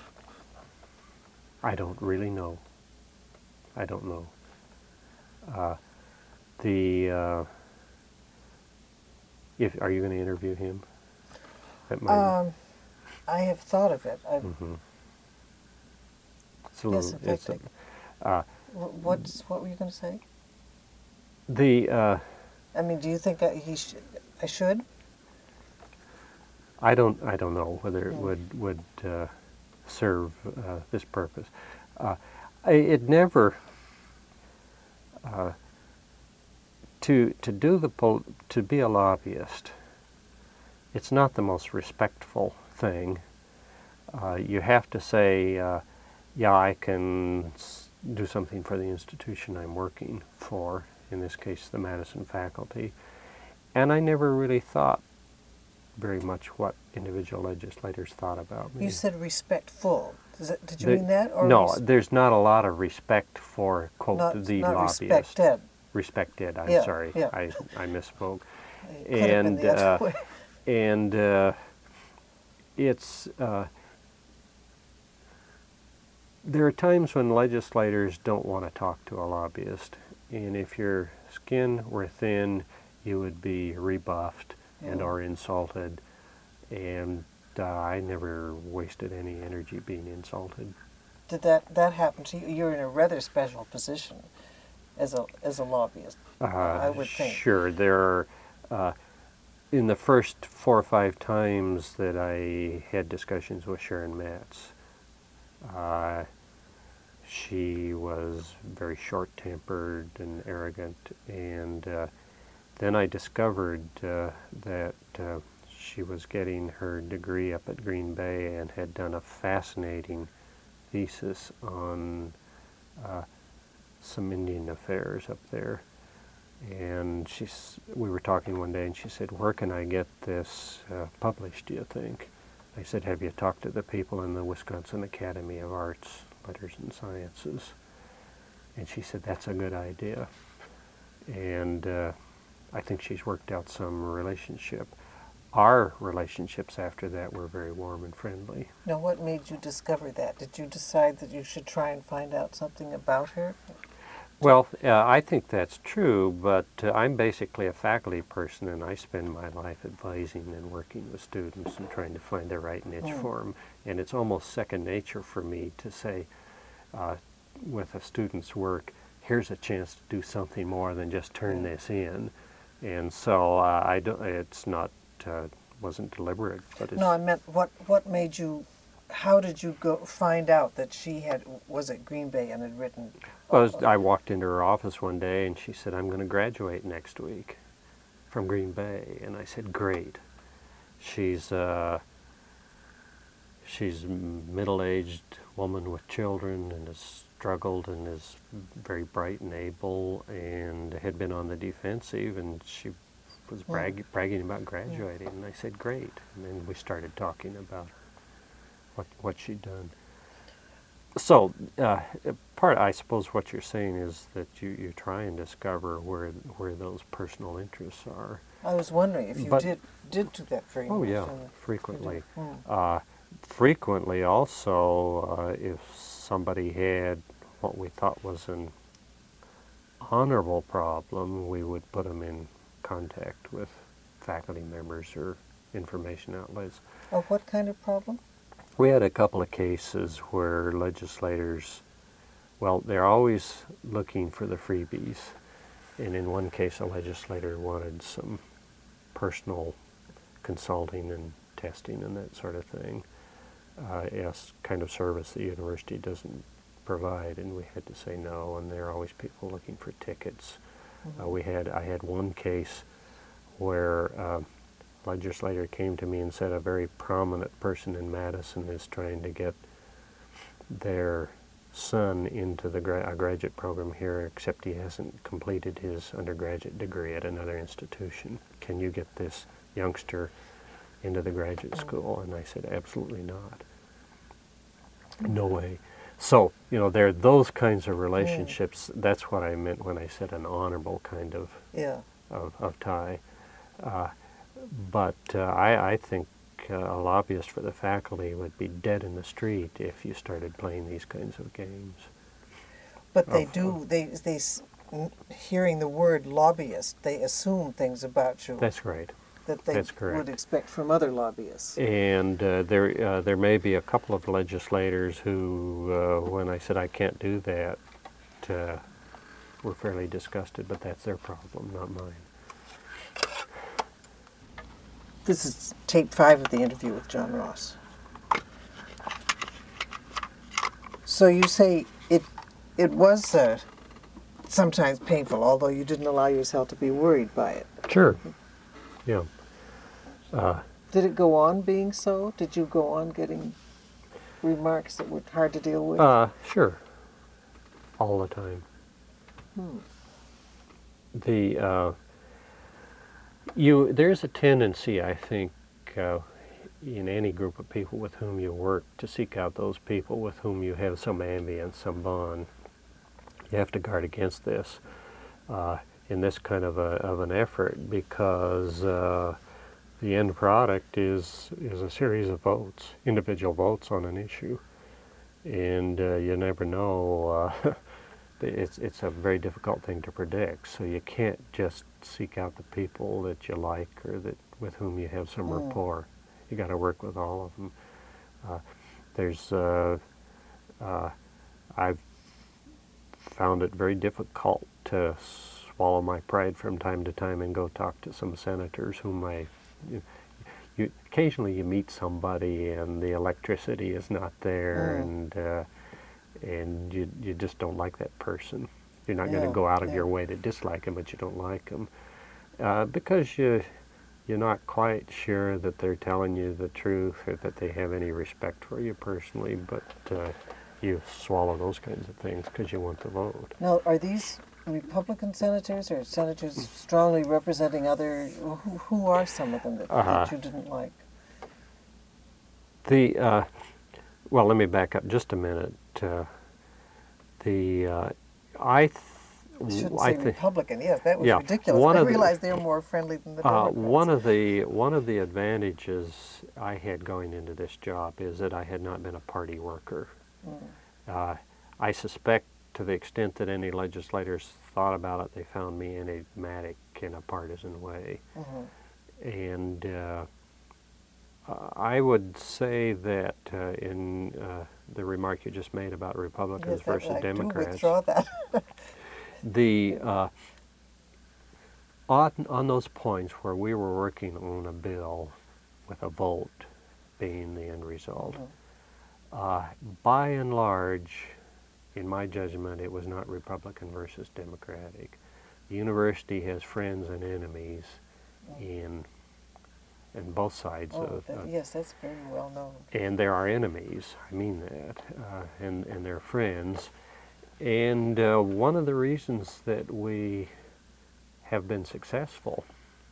I don't really know. I don't know. Uh, the uh, if are you going to interview him? That might Um, I have thought of it. I've, mm-hmm. It's a yes, little, in it's fact, a, uh, wh- what's what were you going to say? the uh, I mean, do you think that he should? I should? I don't I don't know whether it Mm. would would uh, serve uh, this purpose. Uh, I, it never uh, to to do the pol- to be a lobbyist. It's not the most respectful thing. Uh, you have to say, uh, yeah, I can s- do something for the institution I'm working for. In this case, the Madison faculty. And I never really thought very much what individual legislators thought about me. You said respectful. Does that, did you The- mean that? Or no, res- there's not a lot of respect for, quote, not, the not lobbyist. respected. Respected, I'm Yeah, sorry. yeah. I, I misspoke. It could have been And, the other uh, way. And uh, it's, uh, there are times when legislators don't want to talk to a lobbyist. And if your skin were thin, you would be rebuffed and Yeah. or insulted. And uh, I never wasted any energy being insulted. Did that that happen to you? You're in a rather special position as a as a lobbyist. Uh, I would think. Sure, there are, uh, in the first four or five times that I had discussions with Sharon Matz, uh, she was very short-tempered and arrogant, and uh, then I discovered uh, that uh, she was getting her degree up at Green Bay and had done a fascinating thesis on uh, some Indian affairs up there. And she's, we were talking one day, and she said, "Where can I get this uh, published, do you think?" I said, "Have you talked to the people in the Wisconsin Academy of Arts, Letters, and Sciences?" And she said, "That's a good idea." And uh, I think she's worked out some relationship. Our relationships after that were very warm and friendly. Now, what made you discover that? Did you decide that you should try and find out something about her? Well, uh, I think that's true, but uh, I'm basically a faculty person, and I spend my life advising and working with students and trying to find the right niche Mm. for them. And it's almost second nature for me to say, uh, with a student's work, here's a chance to do something more than just turn Mm. this in. And so uh, I don't, it's not, uh, wasn't deliberate, but it's... No, I meant what, what made you, how did you go find out that she had, was at Green Bay and had written? Well, I walked into her office one day, and she said, "I'm going to graduate next week from Green Bay." And I said, "Great." She's uh, she's a middle-aged woman with children and has struggled and is very bright and able and had been on the defensive, and she was brag- bragging about graduating. And I said, "Great." And then we started talking about her, what, what she'd done. So, uh, part, I suppose what you're saying is that you, you try and discover where where those personal interests are. I was wondering if you But- did did do that very Oh much. yeah, and- frequently. Mm. Uh, frequently also, uh, if somebody had what we thought was an honorable problem, we would put them in contact with faculty members or information outlets. Oh, what kind of problem? We had a couple of cases where legislators, well, they're always looking for the freebies. And in one case, a legislator wanted some personal consulting and testing and that sort of thing. Uh, yes, kind of service the university doesn't provide, and we had to say no. And there are always people looking for tickets. Mm-hmm. Uh, we had, I had one case where uh, legislator came to me and said a very prominent person in Madison is trying to get their son into the gra- a graduate program here, except he hasn't completed his undergraduate degree at another institution. Can you get this youngster into the graduate school? And I said, absolutely not. No way. So, you know, there are those kinds of relationships. That's what I meant when I said an honorable kind of, Yeah. of, of tie. Uh, But uh, I, I think uh, a lobbyist for the faculty would be dead in the street if you started playing these kinds of games. But they Of- do, they, they, s- n- hearing the word lobbyist, they assume things about you That's right. that they that's correct. would expect from other lobbyists. And uh, there, uh, there may be a couple of legislators who, uh, when I said I can't do that, uh, were fairly disgusted, but that's their problem, not mine. This is tape five of the interview with John Ross. So you say it, it was uh, sometimes painful, although you didn't allow yourself to be worried by it. Sure. Yeah. Uh, Did it go on being so? Did you go on getting remarks that were hard to deal with? uh, sure. All the time. Hmm. The uh, you there's a tendency, I think, uh, in any group of people with whom you work, to seek out those people with whom you have some ambience, some bond. You have to guard against this uh, in this kind of a of an effort, because uh, the end product is is a series of votes, individual votes on an issue, and uh, you never know. Uh, It's it's a very difficult thing to predict, so you can't just seek out the people that you like or that with whom you have some Mm. rapport. You got to work with all of them. Uh, there's uh, uh, I've found it very difficult to swallow my pride from time to time and go talk to some senators whom I. You, you, occasionally you meet somebody and the electricity is not there, Mm. and. Uh, and you you just don't like that person. You're not going Yeah, to go out of yeah. your way to dislike them, but you don't like them uh, because you you're not quite sure that they're telling you the truth or that they have any respect for you personally. But uh, you swallow those kinds of things because you want the vote. Now, are these Republican senators or senators strongly representing other, who, who are some of them that, Uh, that you didn't like? The, uh, well, let me back up just a minute. Uh, the, uh, I, th- I shouldn't I say thi- Republican, yes, that was yeah, ridiculous. one I of the- realized they were more friendly than the Uh, Democrats. one of the one of the advantages I had going into this job is that I had not been a party worker. Mm. Uh, I suspect, to the extent that any legislators thought about it, they found me enigmatic in a partisan way. Mm-hmm. And uh, I would say that uh, in uh, the remark you just made about Republicans Yes, that- versus I Democrats, do withdraw that. the uh, on, on those points where we were working on a bill with a vote being the end result, Mhm. uh, by and large, in my judgment, it was not Republican versus Democratic. The university has friends and enemies in in both sides Oh, of, that, of yes, that's very well known. and there are enemies, I mean that, uh, and, and they're friends. And uh, one of the reasons that we have been successful,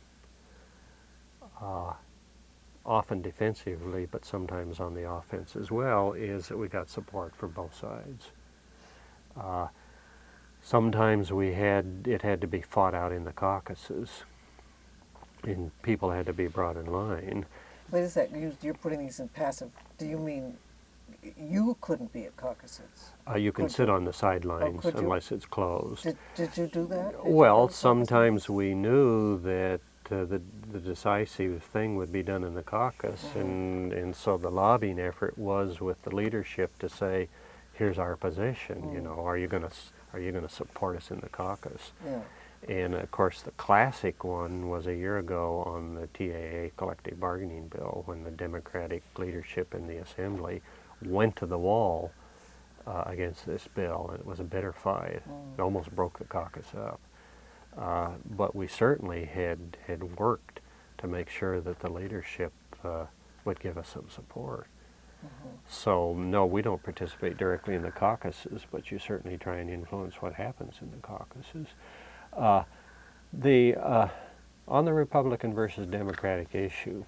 uh, often defensively, but sometimes on the offense as well, is that we got support from both sides. Uh, sometimes we had, it had to be fought out in the caucuses, and people had to be brought in line. Wait a sec, you, you're putting these in passive. Do you mean you couldn't be at caucuses? Uh, you can Could sit you? on the sidelines could you? unless it's closed. Did, did you do that? Did you go Well, to sometimes caucuses? we knew that uh, the, the decisive thing would be done in the caucus, Mhm. and, and so the lobbying effort was with the leadership to say, here's our position, you Mm. know, are you going to are you going to support us in the caucus? Yeah. And of course, the classic one was a year ago on the T A A collective bargaining bill, when the Democratic leadership in the Assembly went to the wall uh, against this bill, and it was a bitter fight. Mm. It almost broke the caucus up. Uh, but we certainly had had worked to make sure that the leadership uh, would give us some support. Mhm. So no, we don't participate directly in the caucuses, but you certainly try and influence what happens in the caucuses. Uh, the uh, on the Republican versus Democratic issue,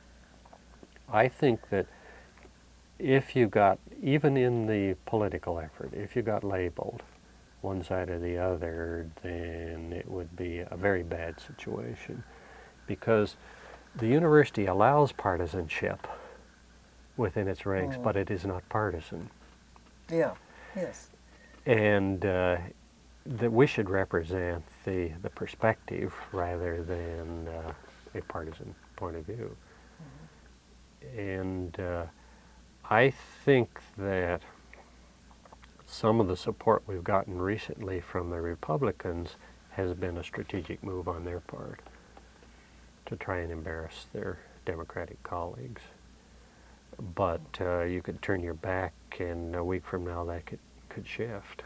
I think that if you got, even in the political effort, if you got labeled one side or the other, then it would be a very bad situation, because the university allows partisanship within its ranks, Mm. but it is not partisan. Yeah. Yes. And uh, that we should represent the, the perspective rather than uh, a partisan point of view. Mm-hmm. And uh, I think that some of the support we've gotten recently from the Republicans has been a strategic move on their part to try and embarrass their Democratic colleagues. But uh, you could turn your back, and a week from now that could, could shift.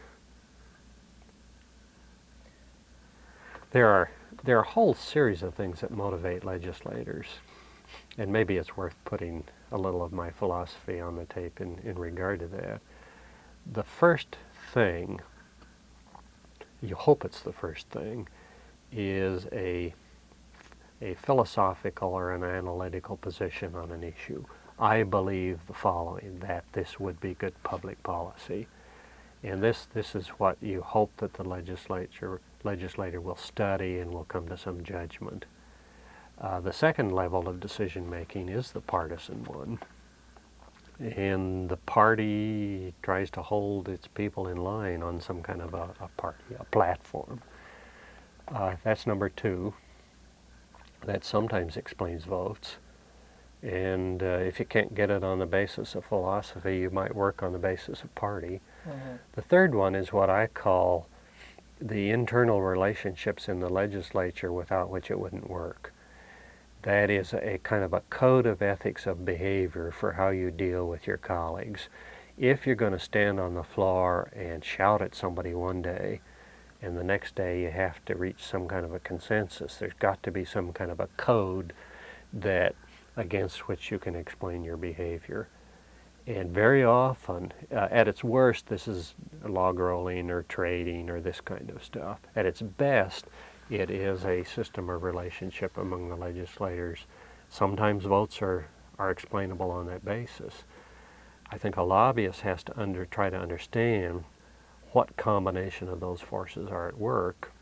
There are there are a whole series of things that motivate legislators, and maybe it's worth putting a little of my philosophy on the tape in, in regard to that. The first thing, you hope it's the first thing, is a a philosophical or an analytical position on an issue. I believe the following, that this would be good public policy. And this, this is what you hope that the legislature legislator will study and will come to some judgment. Uh, the second level of decision making is the partisan one. And the party tries to hold its people in line on some kind of a, a party, a platform. Uh, that's number two. That sometimes explains votes. And uh, if you can't get it on the basis of philosophy, you might work on the basis of party. Mm-hmm. The third one is what I call the internal relationships in the legislature without which it wouldn't work. That is a kind of a code of ethics of behavior for how you deal with your colleagues. If you're going to stand on the floor and shout at somebody one day, and the next day you have to reach some kind of a consensus, there's got to be some kind of a code that against which you can explain your behavior. And very often, uh, at its worst, this is log rolling or trading or this kind of stuff. At its best, it is a system of relationship among the legislators. Sometimes votes are, are explainable on that basis. I think a lobbyist has to under, try to understand what combination of those forces are at work,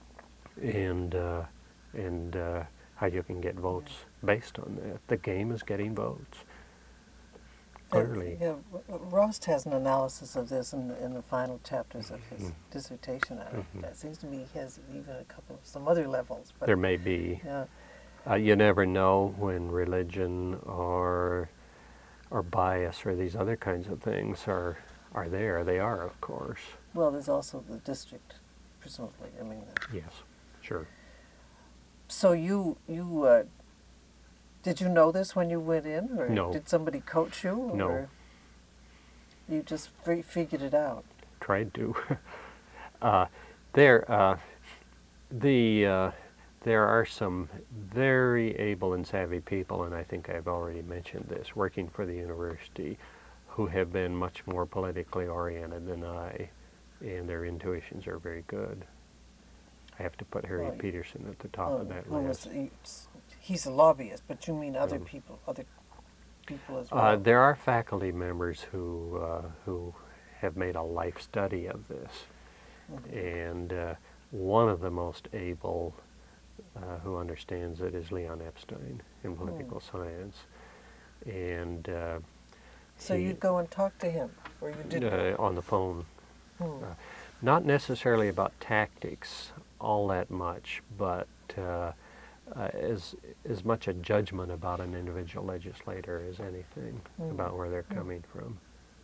and uh, and uh, how you can get votes based on that. The game is getting votes. Clearly. Uh, yeah, Rost has an analysis of this in the, in the final chapters of his Mm-hmm. dissertation. Uh, Mm-hmm. It seems to me he has even a couple of some other levels. But There may be. yeah, Uh, you never know when religion or or bias or these other kinds of things are are there. They are, of course. well, there's also the district, presumably. I mean, the, Yes, sure. so you you uh, did you know this when you went in, or No. did somebody coach you, or No. you just fi- figured it out? Tried to. uh, there, uh, the uh, there are some very able and savvy people, and I think I've already mentioned this, working for the university, who have been much more politically oriented than I, and their intuitions are very good. I have to put Harry Right. Peterson at the top Oh, of that well, list. it's- he's a lobbyist, but you mean other Um, people, other people as well? Uh, there are faculty members who uh, who have made a life study of this, Mhm. and uh, one of the most able uh, who understands it is Leon Epstein in political science, and uh, So he- you'd go and talk to him, or you did? uh, on the phone. Hmm. Uh, not necessarily about tactics all that much, but uh, uh, as as much a judgment about an individual legislator as anything Mm. about where they're Mm. coming from.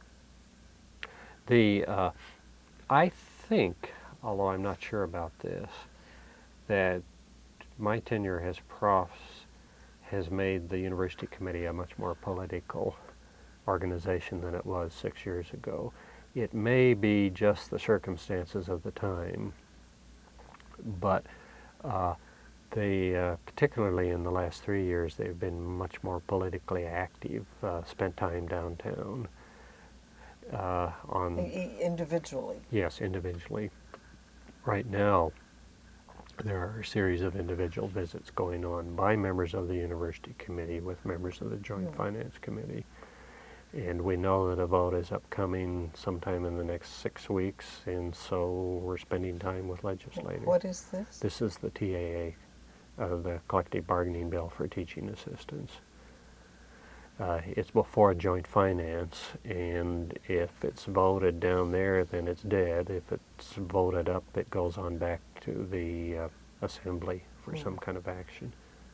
The uh, I think, although I'm not sure about this, that my tenure as profs has made the university committee a much more political organization than it was six years ago. It may be just the circumstances of the time, but uh, they, uh, particularly in the last three years, they've been much more politically active, uh, spent time downtown uh, on... I- I- individually. Yes, individually. Right now, there are a series of individual visits going on by members of the university committee with members of the Joint Hmm. Finance Committee. And we know that a vote is upcoming sometime in the next six weeks, and so we're spending time with legislators. What is this? This is the T A A, uh, the Collective Bargaining Bill for Teaching Assistants. Uh, it's before Joint Finance, and if it's voted down there, then it's dead. If it's voted up, it goes on back to the uh, Assembly for Hmm. some kind of action.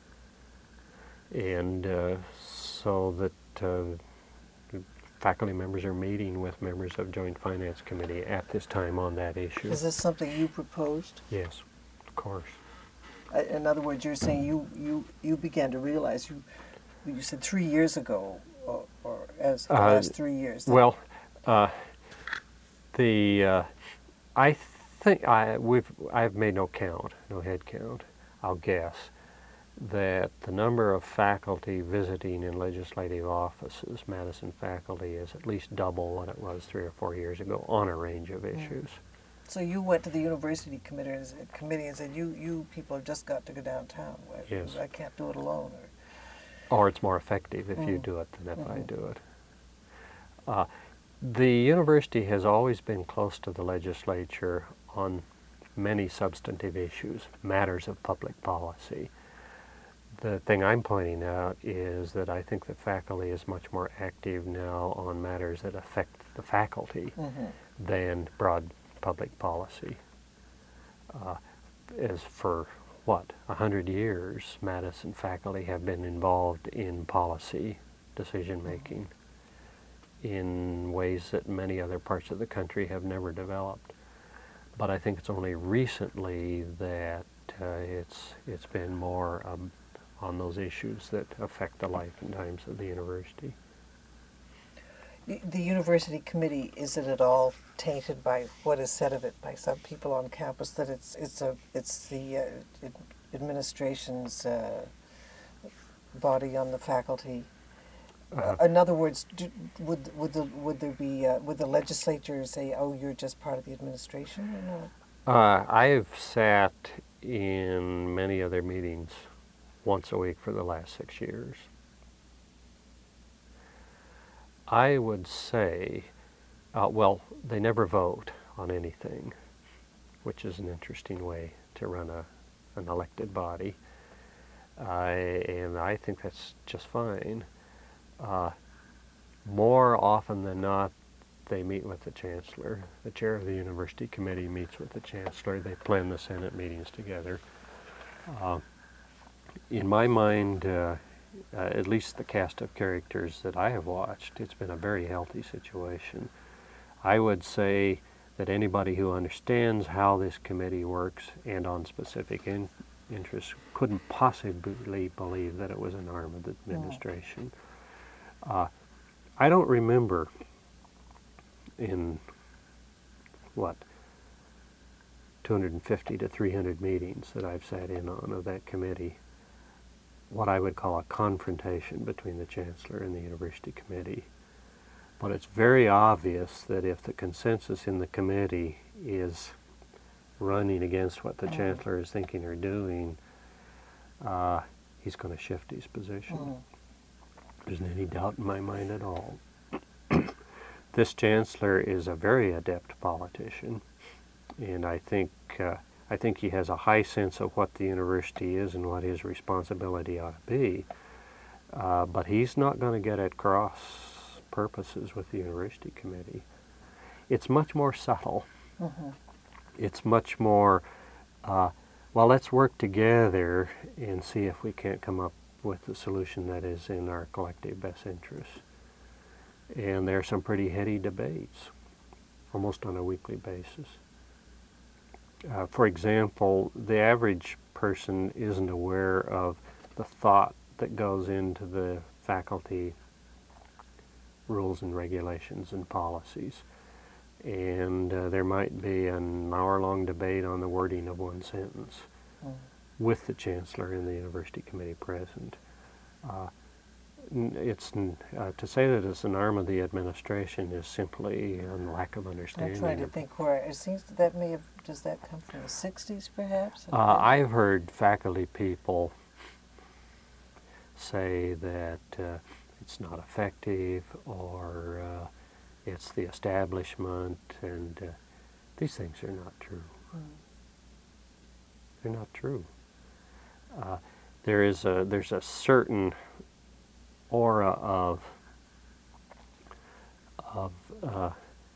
And uh, so that uh, faculty members are meeting with members of Joint Finance Committee at this time on that issue. Is this something you proposed? Yes, of course. Uh, In other words, you're saying you, you, you began to realize, you you said three years ago, or, or as the Uh, last three years. that- Well, uh, the uh, I think I we've I've made no count, no head count. I'll guess that the number of faculty visiting in legislative offices, Madison faculty, is at least double what it was three or four years ago on a range of issues. So you went to the university committee and, said- committee and said, you, you people have just got to go downtown. I- Yes. I can't do it alone. Or, Or it's more effective if you Mm. do it than if I Mhm. do it. Uh, the university has always been close to the legislature on many substantive issues, matters of public policy. The thing I'm pointing out is that I think the faculty is much more active now on matters that affect the faculty Mhm. than broad public policy. Uh, as for what, a hundred years, Madison faculty have been involved in policy decision making in ways that many other parts of the country have never developed. But I think it's only recently that uh, it's it's been more um, on those issues that affect the life and times of the university. Y- The university committee, is it at all tainted by what is said of it by some people on campus, that it's it's a it's the uh, ad- administration's uh, body on the faculty, Uh-huh. Uh, in other words, do, would would the would there be uh, would the legislature say, "Oh, you're just part of the administration," or not? Uh, I've sat in many of their meetings once a week for the last six years. I would say, uh, well, they never vote on anything, which is an interesting way to run a, an elected body. Uh, and I think that's just fine. Uh, more often than not, they meet with the chancellor. The chair of the university committee meets with the chancellor. They plan the Senate meetings together. Uh, in my mind, uh, uh, at least the cast of characters that I have watched, it's been a very healthy situation. I would say that anybody who understands how this committee works and on specific in- interests couldn't possibly believe that it was an arm of the administration. Uh, I don't remember in, what, two hundred fifty to three hundred meetings that I've sat in on of that committee, what I would call a confrontation between the chancellor and the university committee. But it's very obvious that if the consensus in the committee is running against what the mm. chancellor is thinking or doing, uh, he's going to shift his position. Mm. There isn't any doubt in my mind at all. This chancellor is a very adept politician, and I think uh, I think he has a high sense of what the university is and what his responsibility ought to be. Uh, but he's not going to get at cross purposes with the university committee. It's much more subtle. Mm-hmm. It's much more, uh, well, let's work together and see if we can't come up with a solution that is in our collective best interest. And there are some pretty heady debates, almost on a weekly basis. Uh, for example, the average person isn't aware of the thought that goes into the faculty rules and regulations and policies. And uh, there might be an hour-long debate on the wording of one sentence mm. with the chancellor and the university committee present. Uh, it's uh, to say that it's an arm of the administration is simply a lack of understanding. I'm trying to think where it seems that may have, does that come from the sixties perhaps? Uh, I've heard faculty people say that uh, it's not effective, or uh, it's the establishment, and uh, these things are not true. Mm. They're not true. Uh, there is a there's a certain aura of of uh,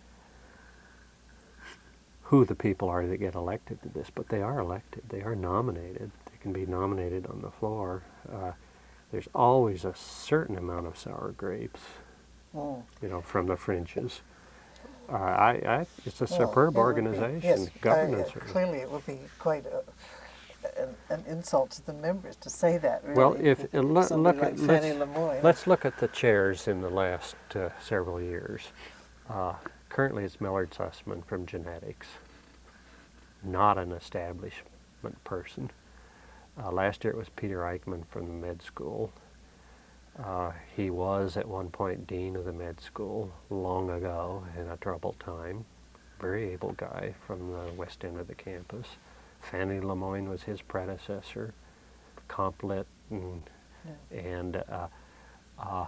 who the people are that get elected to this, but they are elected. They are nominated. They can be nominated on the floor. Uh, there's always a certain amount of sour grapes, oh. you know, from the fringes. Uh, I, I, it's a well, superb organization. Be, yes, governance. Uh, clearly, it would be quite a, an, an insult to the members to say that. Really. Well, if, if uh, look, look like at let's, let's look at the chairs in the last uh, several years. Uh, currently, it's Millard Sussman from genetics, not an establishment person. Uh, last year it was Peter Eichmann from the med school. Uh, he was at one point dean of the med school long ago in a troubled time. Very able guy from the west end of the campus. Fanny Lemoyne was his predecessor. Complet and, yeah. and uh, uh,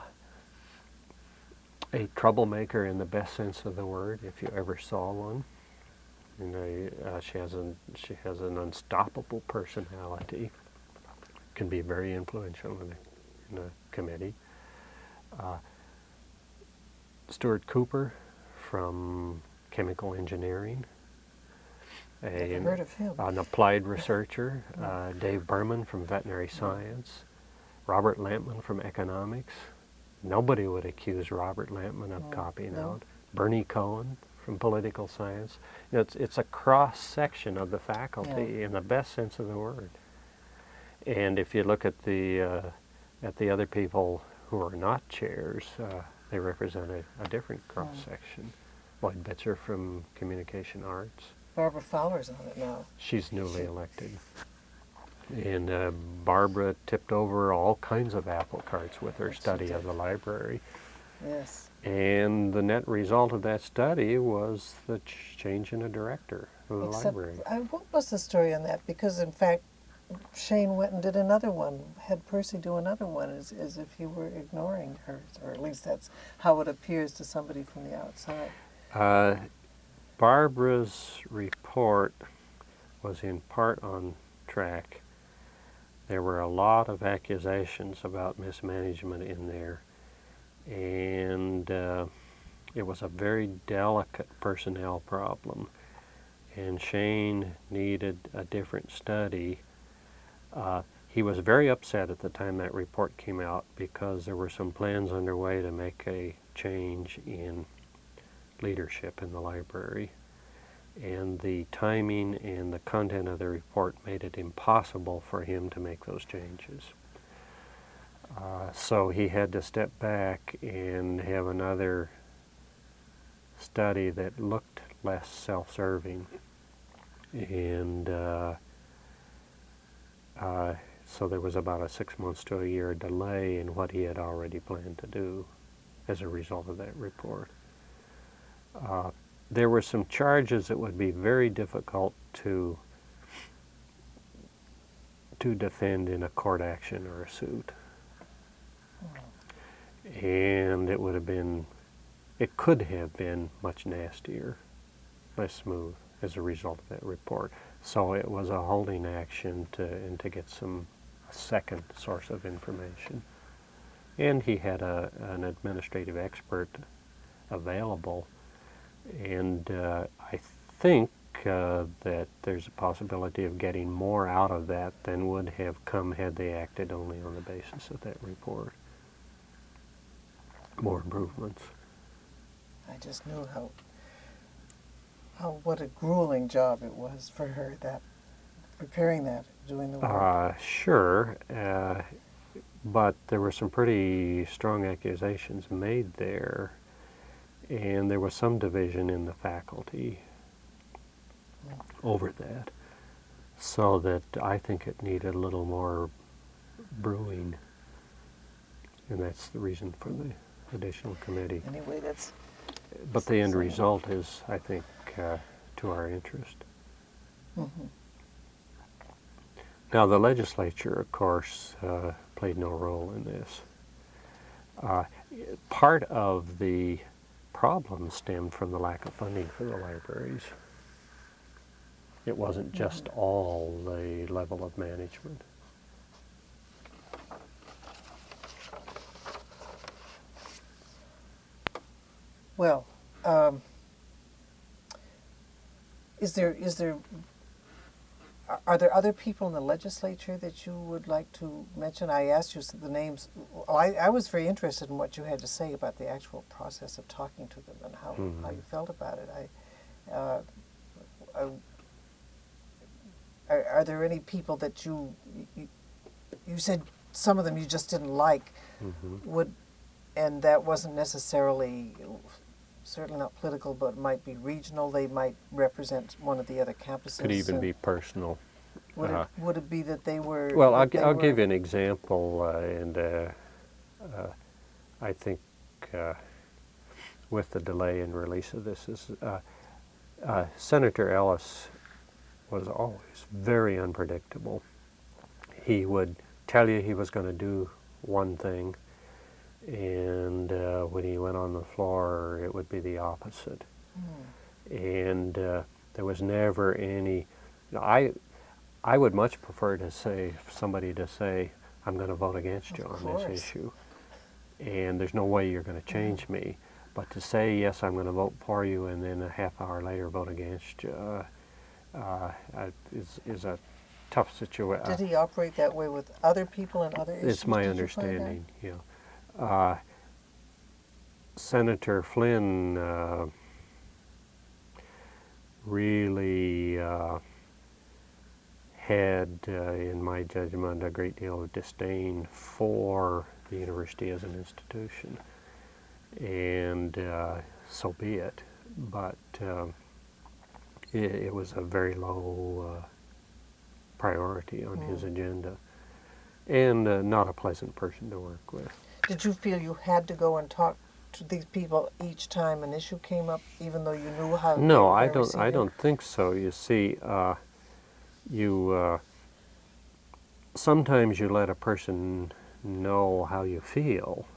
a troublemaker in the best sense of the word, if you ever saw one. You know, uh, she has an she has an unstoppable personality. Can be very influential in a, in a committee. Uh, Stuart Cooper from chemical engineering. A, Never heard of him. An applied researcher. uh, Dave Berman from veterinary science. Robert Lampman from economics. Nobody would accuse Robert Lampman of oh, copying no. out. Bernie Cohen from political science. You know, it's it's a cross section of the faculty yeah. in the best sense of the word. And if you look at the uh, at the other people who are not chairs, uh, they represent a, a different cross section. Oh. Lloyd Bitzer from communication arts. Barbara Fowler's on it now. She's newly elected. And uh, Barbara tipped over all kinds of apple carts with her Yes, she study did. of the library. Yes. And the net result of that study was the ch- change in a director of the Except, library. I, what was the story on that? Because in fact, Shane went and did another one, had Percy do another one, as, as if you were ignoring her, or at least that's how it appears to somebody from the outside. Uh, Barbara's report was in part on track. There were a lot of accusations about mismanagement in there, and uh, it was a very delicate personnel problem. And Shane needed a different study. Uh, he was very upset at the time that report came out because there were some plans underway to make a change in leadership in the library. And the timing and the content of the report made it impossible for him to make those changes. Uh, so he had to step back and have another study that looked less self-serving. And uh, uh, so there was about a six months to a year delay in what he had already planned to do as a result of that report. Uh, there were some charges that would be very difficult to to defend in a court action or a suit. And it would have been, it could have been much nastier, less smooth as a result of that report. So it was a holding action to and to get some a second source of information. And he had a, an administrative expert available. And uh, I think uh, that there's a possibility of getting more out of that than would have come had they acted only on the basis of that report. More improvements. I just knew how, how what a grueling job it was for her, that preparing that, doing the work. Uh, sure, uh, but there were some pretty strong accusations made there, and there was some division in the faculty over that, so that I think it needed a little more brewing, and that's the reason for the additional committee. Anyway, that's... But the end so- result is, I think, uh, to our interest. Mhm. Now, the legislature, of course, uh, played no role in this. Uh, part of the problem stemmed from the lack of funding for the libraries. It wasn't just all the level of management. Well, um, is there is there are- are there other people in the legislature that you would like to mention? I asked you the names. Well, I, I was very interested in what you had to say about the actual process of talking to them and how, Mhm. how you felt about it. I, uh, I, are, are there any people that you, you you said some of them you just didn't like? Mhm. Would and that wasn't necessarily, certainly not political, but might be regional. They might represent one of the other campuses. Could even and be personal. Would, uh, it, would it be that they were? Well, that I'll, they gi- I'll were- give you an example, uh, and uh, uh, I think uh, with the delay in release of this is uh, uh, Senator Ellis was always very unpredictable. He would tell you he was going to do one thing, and uh, when he went on the floor, it would be the opposite. Hmm. And uh, there was never any. I I would much prefer to say somebody to say, "I'm going to vote against you Of on course. this issue," and there's no way you're going to change me. But to say, "Yes, I'm going to vote for you," and then a half hour later vote against you, uh, uh, uh, is is a tough situation. Did he operate that way with other people and other issues? It's my did you find out? understanding. Yeah. Uh, Senator Flynn uh, really uh, had, uh, in my judgment, a great deal of disdain for the university as an institution, and uh, so be it. But um, it, it was a very low uh, priority on Mm. his agenda, and uh, not a pleasant person to work with. Did you feel you had to go and talk to these people each time an issue came up, even though you knew how? they No, were I gonna don't. receive I it? don't think so. You see, uh, you uh, sometimes you let a person know how you feel,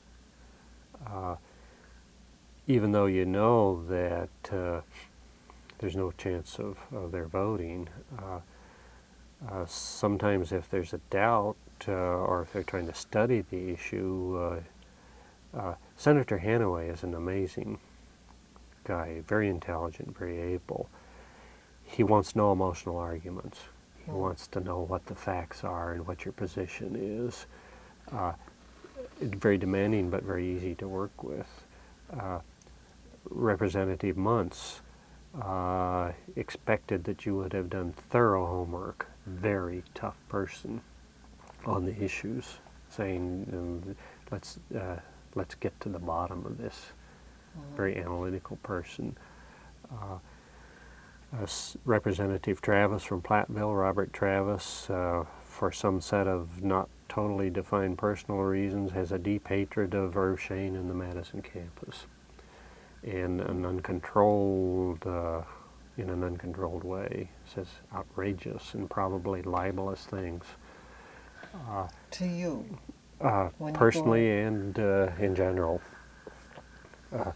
uh, even though you know that uh, there's no chance of, of their voting. Uh, uh, sometimes, if there's a doubt, uh, or if they're trying to study the issue, uh, uh, Senator Hanaway is an amazing guy, very intelligent, very able. He wants no emotional arguments. He Mm. wants to know what the facts are and what your position is. Uh, it's very demanding, but very easy to work with. Uh, Representative Muntz uh, expected that you would have done thorough homework. Very tough person on the issues, saying, um, "Let's uh, let's get to the bottom of this." Mm. Very analytical person. Uh, Uh, Representative Travis from Platteville, Robert Travis, uh, for some set of not totally defined personal reasons, has a deep hatred of Irv Shane and the Madison campus, and an uncontrolled, uh, in an uncontrolled way, says outrageous and probably libelous things. Uh, To you? uh, When you personally and uh, in general. Uh,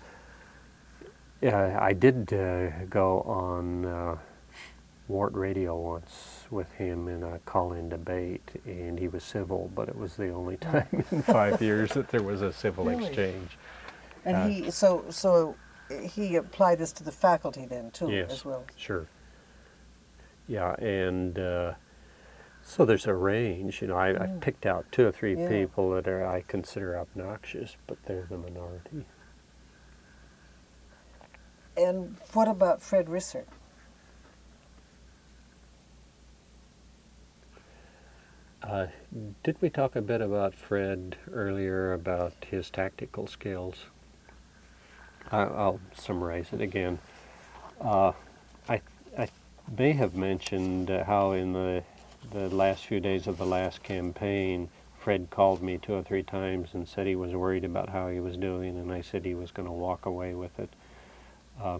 Yeah, I did uh, go on uh, Wart Radio once with him in a call-in debate, and he was civil, but it was the only time in five years that there was a civil Really? exchange. And Uh, he so so he applied this to the faculty then too Yes, as well. sure. Yeah, and uh, so there's a range. You know, I, Mm. I've picked out two or three Yeah. people that are I consider obnoxious, but they're the minority. And what about Fred Risser? Uh, did we talk a bit about Fred earlier, about his tactical skills? I, I'll summarize it again. Uh, I, I may have mentioned uh, how in the, the last few days of the last campaign, Fred called me two or three times and said he was worried about how he was doing, and I said he was going to walk away with it. Uh,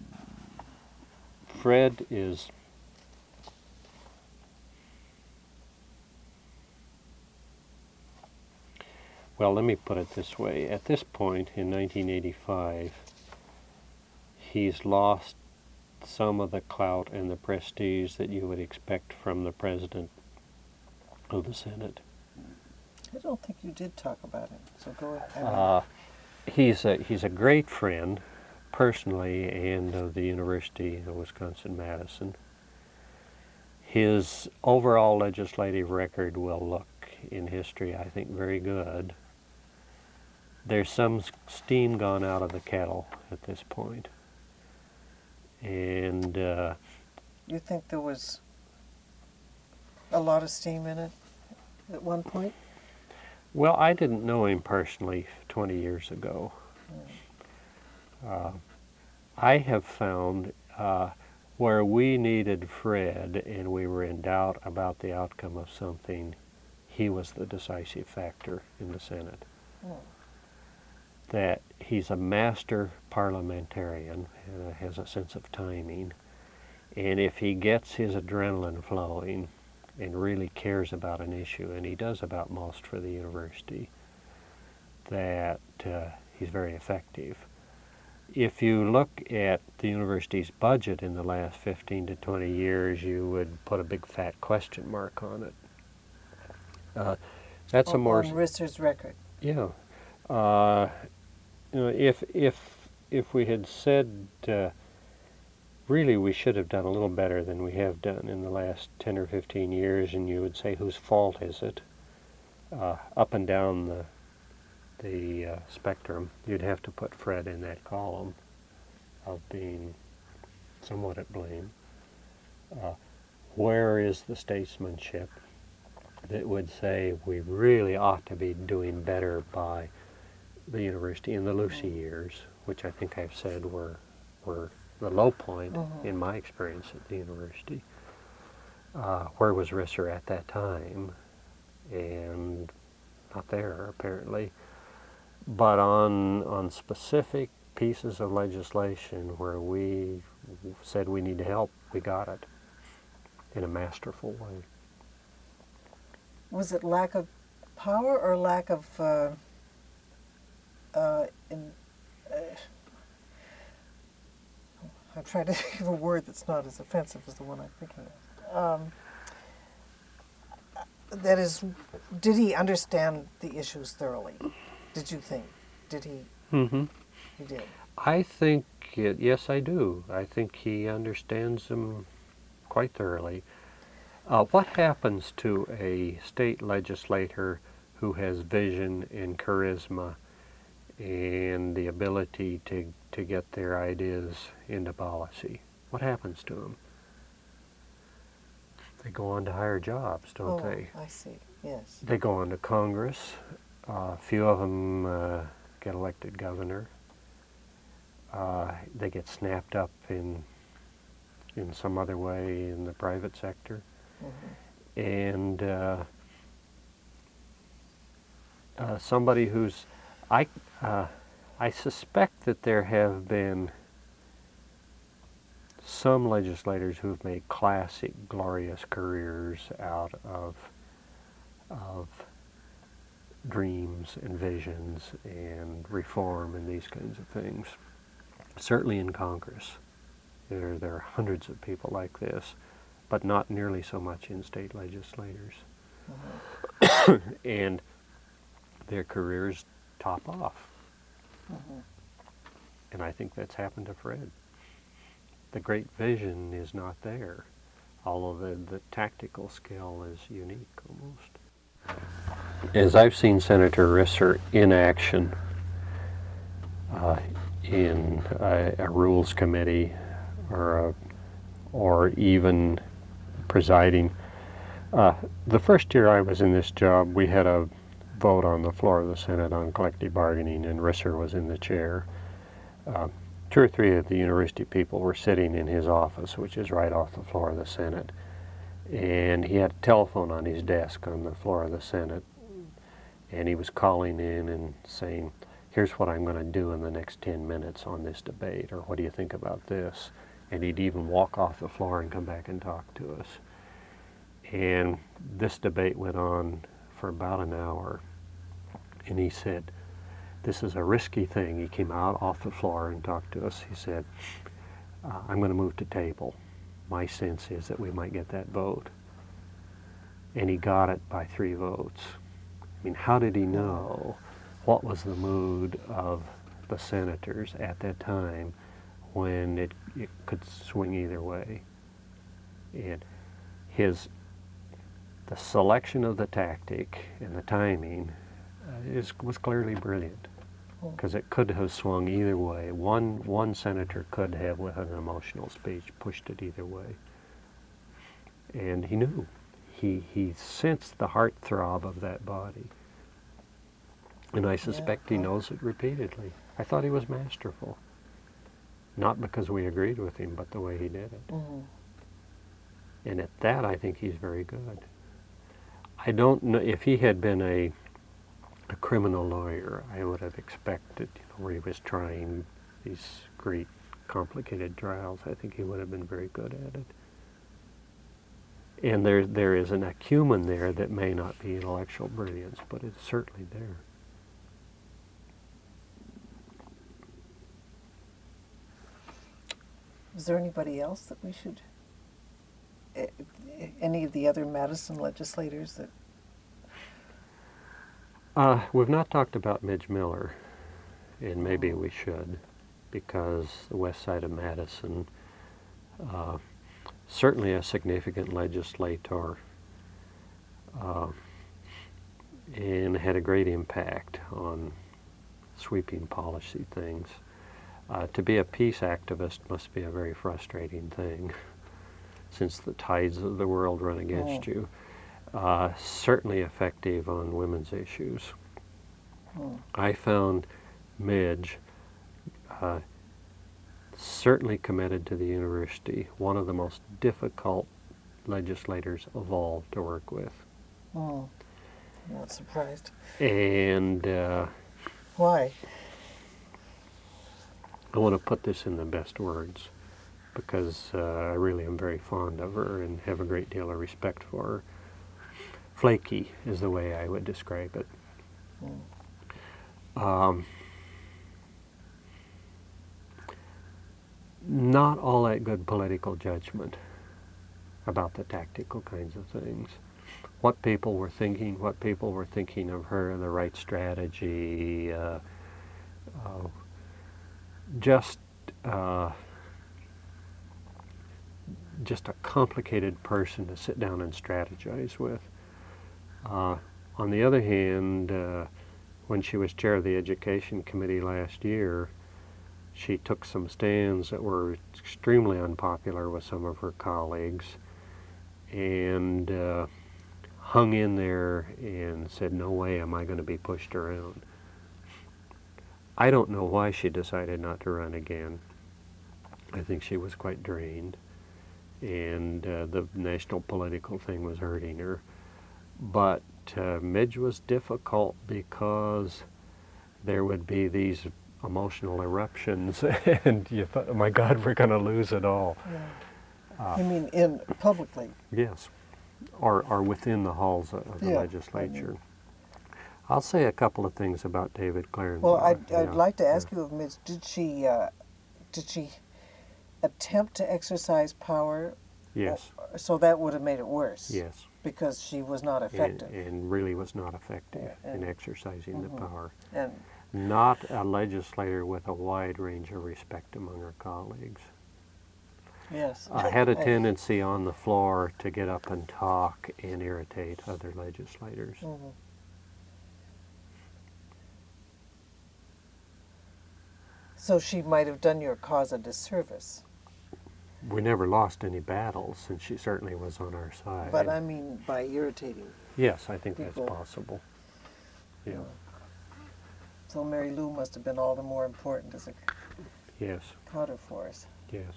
Fred is Well, let me put it this way. At this point in nineteen eighty-five, he's lost some of the clout and the prestige that you would expect from the President of the Senate. I don't think you did talk about him, so go ahead. Uh, he's, a, he's a great friend, personally, and of the University of Wisconsin-Madison. His overall legislative record will look in history, I think, very good. There's some steam gone out of the kettle at this point. And uh, You think there was a lot of steam in it at one point? well, I didn't know him personally twenty years ago. Uh, I have found uh, where we needed Fred and we were in doubt about the outcome of something, he was the decisive factor in the Senate. Oh. That he's a master parliamentarian and has a sense of timing, and if he gets his adrenaline flowing and really cares about an issue, and he does about most for the university, that uh, he's very effective. If you look at the university's budget in the last fifteen to twenty years, you would put a big fat question mark on it. Uh, that's on, a more on Risser's record. yeah. Uh, you know, if if if we had said uh, really we should have done a little better than we have done in the last ten or fifteen years, and you would say whose fault is it? Uh, up and down the the uh, spectrum, you'd have to put Fred in that column of being somewhat at blame. Uh, where is the statesmanship that would say we really ought to be doing better by the university in the Lucy years, which I think I've said were were the low point Mhm. in my experience at the university. Uh, where was Risser at that time? And not there, apparently. But on on specific pieces of legislation where we said we need help, we got it in a masterful way. Was it lack of power or lack of uh, uh, in, uh, I'm trying to think of a word that's not as offensive as the one I'm thinking of. Um, that is, did he understand the issues thoroughly? Did you think? Did he? Mm-hmm. He did. I think, it, yes, I do. I think he understands them quite thoroughly. Uh, what happens to a state legislator who has vision and charisma and the ability to, to get their ideas into policy? What happens to them? They go on to higher jobs, don't oh, they? I see, yes. They go on to Congress. Uh, a few of them uh, get elected governor. Uh, they get snapped up in in some other way in the private sector. Mm-hmm. And uh, uh, somebody who's, I, uh, I suspect that there have been some legislators who've made classic, glorious careers out of, of dreams and visions and reform and these kinds of things. Certainly in Congress. There, there are hundreds of people like this, but not nearly so much in state legislators. Mm-hmm. And their careers top off. Mm-hmm. And I think that's happened to Fred. The great vision is not there, although the, the tactical skill is unique almost. As I've seen Senator Risser in action uh, in a, a rules committee or a, or even presiding. Uh, the first year I was in this job, we had a vote on the floor of the Senate on collective bargaining, and Risser was in the chair. Uh, two or three of the university people were sitting in his office, which is right off the floor of the Senate, and he had a telephone on his desk on the floor of the Senate, and he was calling in and saying, here's what I'm going to do in the next ten minutes on this debate, or what do you think about this? And he'd even walk off the floor and come back and talk to us. And this debate went on for about an hour. And he said, this is a risky thing. He came out off the floor and talked to us. He said, uh, I'm going to move to table. My sense is that we might get that vote. And he got it by three votes. I mean, how did he know what was the mood of the senators at that time when it, it could swing either way? And his, the selection of the tactic and the timing uh, is, was clearly brilliant, because it could have swung either way. One, one senator could have, with an emotional speech, pushed it either way. And he knew. He, he sensed the heartthrob of that body. And I suspect yeah. he knows it repeatedly. I thought he was masterful. Not because we agreed with him, but the way he did it. Mm-hmm. And at that, I think he's very good. I don't know, if he had been a, a criminal lawyer, I would have expected, you know, where he was trying these great, complicated trials, I think he would have been very good at it. And there, there is an acumen there that may not be intellectual brilliance, but it's certainly there. Is there anybody else that we should, any of the other Madison legislators that? Uh, we've not talked about Midge Miller, and maybe we should, because the west side of Madison, uh, certainly a significant legislator, uh, and had a great impact on sweeping policy things. Uh, to be a peace activist must be a very frustrating thing, since the tides of the world run against oh. you. Uh, certainly effective on women's issues. Oh. I found Midge uh, certainly committed to the university. One of the most difficult legislators evolved to work with. Oh, I'm not surprised. And uh, Why? I want to put this in the best words because uh, I really am very fond of her and have a great deal of respect for her. Flaky is the way I would describe it. Mm. Um, not all that good political judgment about the tactical kinds of things. What people were thinking, what people were thinking of her, the right strategy, uh, uh, just uh, just a complicated person to sit down and strategize with. Uh, on the other hand, uh, when she was chair of the Education Committee last year, she took some stands that were extremely unpopular with some of her colleagues and uh, hung in there and said, no way am I going to be pushed around. I don't know why she decided not to run again. I think she was quite drained, and uh, the national political thing was hurting her. But uh, Midge was difficult because there would be these emotional eruptions, and you thought, oh my God, we're going to lose it all. Yeah. Uh, you mean in publicly? Yes, or, or within the halls of the Yeah, legislature. I mean, I'll say a couple of things about David Clarenbach. well, I'd, yeah, I'd like to ask yeah. you of Midge, did she, uh, did she attempt to exercise power? Yes. Or, so that would have made it worse? Yes. Because she was not effective. And, and really was not effective Yeah, in and- exercising mhm. the power. And Not a legislator with a wide range of respect among her colleagues. yes. Uh, had a I- tendency on the floor to get up and talk and irritate other legislators. Mhm. So she might have done your cause a disservice. We never lost any battles, and she certainly was on our side. But I mean by irritating. Yes, I think people. that's possible. Yeah. Yeah. So Mary Lou must have been all the more important as a Yes. counterforce. Yes.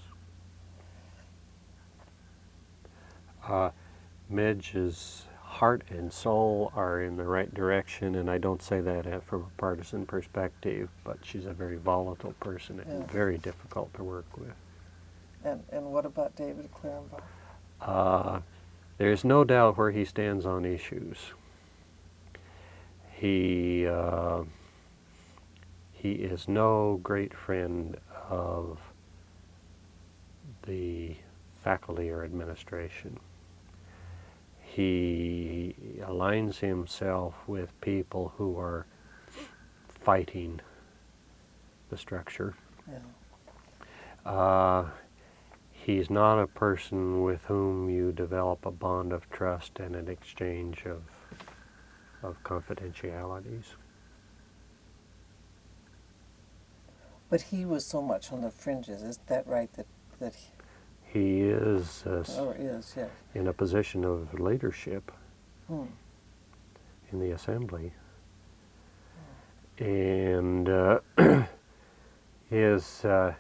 Uh, Midge's heart and soul are in the right direction, and I don't say that uh, from a partisan perspective, but she's a very volatile person and Yeah. very difficult to work with. And and what about David Clarenbach? Uh, there's no doubt where he stands on issues. He uh, he is no great friend of the faculty or administration. He aligns himself with people who are fighting the structure. Yeah. Uh, he's not a person with whom you develop a bond of trust and an exchange of of confidentialities. But he was so much on the fringes, is that right? That that he, He is uh, s- or is, yes. in a position of leadership Hmm. in the assembly, and uh, his. Uh,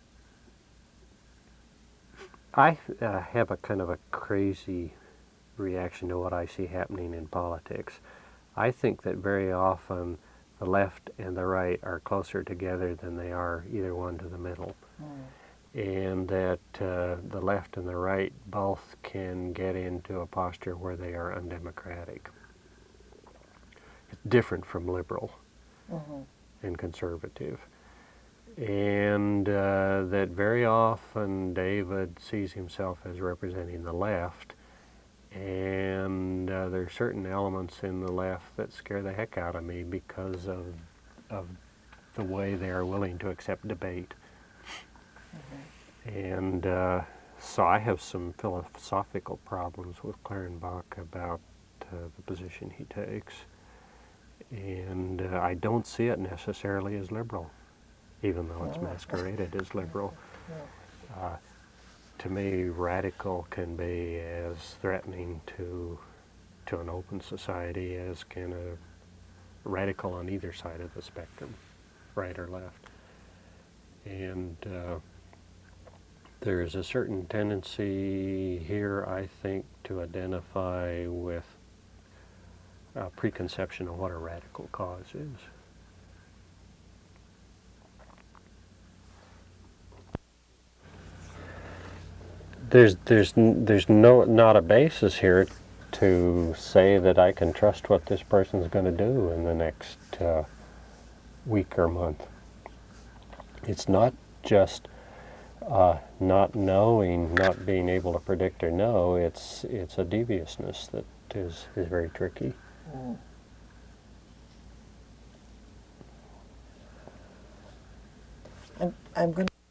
I uh, have a kind of a crazy reaction to what I see happening in politics. I think that very often the left and the right are closer together than they are either one to the middle. Hmm. And that uh, the left and the right both can get into a posture where they are undemocratic. It's different from liberal Mhm. and conservative. And uh, that very often David sees himself as representing the left, and uh, there are certain elements in the left that scare the heck out of me because of, of the way they are willing to accept debate. And uh, so I have some philosophical problems with Clarenbach about uh, the position he takes. And uh, I don't see it necessarily as liberal, even though it's No. masqueraded as liberal. Yeah. Uh, to me, radical can be as threatening to to an open society as can a radical on either side of the spectrum, right or left. And uh, There is a certain tendency here, I think, to identify with a preconception of what a radical cause is. There's there's n- there's no not a basis here to say that I can trust what this person's going to do in the next uh, week or month. It's not just uh, not knowing, not being able to predict or know. It's it's a deviousness that is is very tricky. Mm. And I'm going to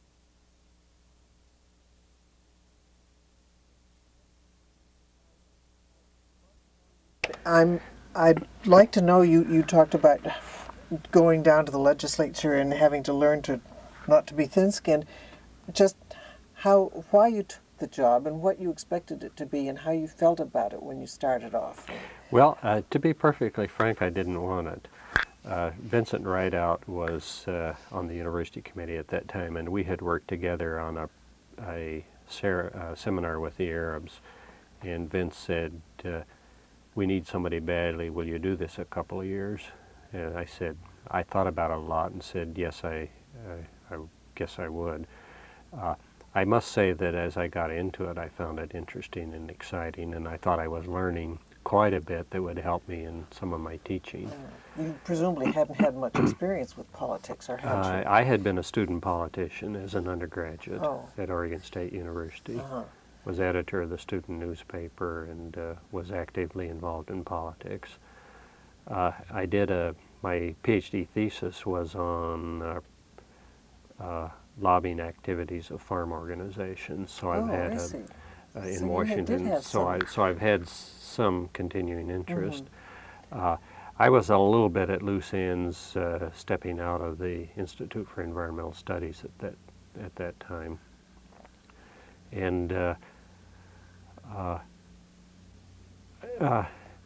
I'm I'd like to know, you, you talked about going down to the legislature and having to learn to not to be thin-skinned. Just how why you took the job and what you expected it to be and how you felt about it when you started off. Well, uh, to be perfectly frank, I didn't want it. Uh, Vincent Rideout was uh, on the university committee at that time, and we had worked together on a, a ser- uh, seminar with the Arabs. And Vince said, uh, we need somebody badly. Will you do this a couple of years? And I said, I thought about it a lot and said, yes, I, uh, I guess I would. Uh, I must say that as I got into it, I found it interesting and exciting, and I thought I was learning quite a bit that would help me in some of my teaching. Uh, you presumably hadn't had much experience with politics, or had Uh, you? I had been a student politician as an undergraduate Oh. at Oregon State University. Uh-huh. Was editor of the student newspaper and uh, was actively involved in politics. Uh, I did a, my PhD thesis was on uh, uh, lobbying activities of farm organizations. So I've Oh, had I a, see. uh, in So you had- did Washington. have So I some. so I've had some continuing interest. Uh, I was a little bit at loose ends, uh, stepping out of the Institute for Environmental Studies at that at that time, and uh, uh, uh,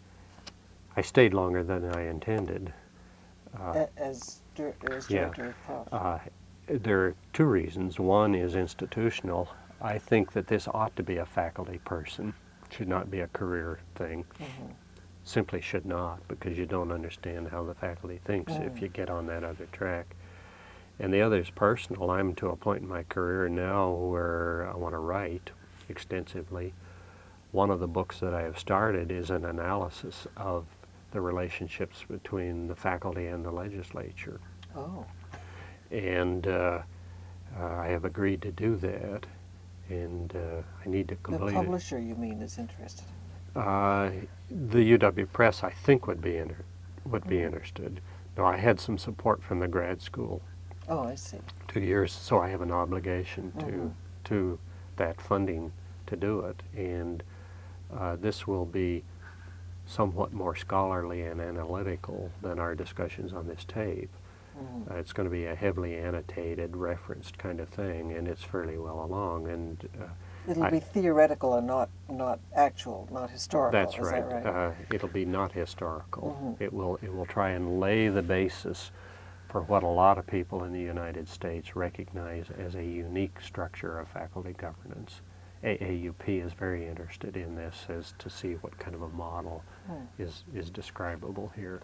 I stayed longer than I intended. Uh, A- As, dir- as yeah. director of Prof. Uh, there are two reasons. One is institutional. I think that this ought to be a faculty person. It should not be a career thing. Mhm. Simply should not, because you don't understand how the faculty thinks Mm. if you get on that other track. And the other is personal. I'm to a point in my career now where I want to write extensively. One of the books that I have started is an analysis of the relationships between the faculty and the legislature. Oh. And uh, uh, I have agreed to do that, and uh, I need to The complete it. publisher, you mean, is interested. Uh, the U W Press, I think, would be inter- would be Mm. interested. No, I had some support from the grad school, Oh, I see. two years, so I have an obligation to Mhm. to that funding to do it, and uh, this will be somewhat more scholarly and analytical than our discussions on this tape. Mhm. Uh, it's going to be a heavily annotated, referenced kind of thing, and it's fairly well along. And uh, It'll I- be theoretical and not not actual, not historical. That's is right. That right? Uh, it'll be not historical. Mhm. It will it will try and lay the basis for what a lot of people in the United States recognize as a unique structure of faculty governance. A A U P is very interested in this as to see what kind of a model Mm. is is describable here.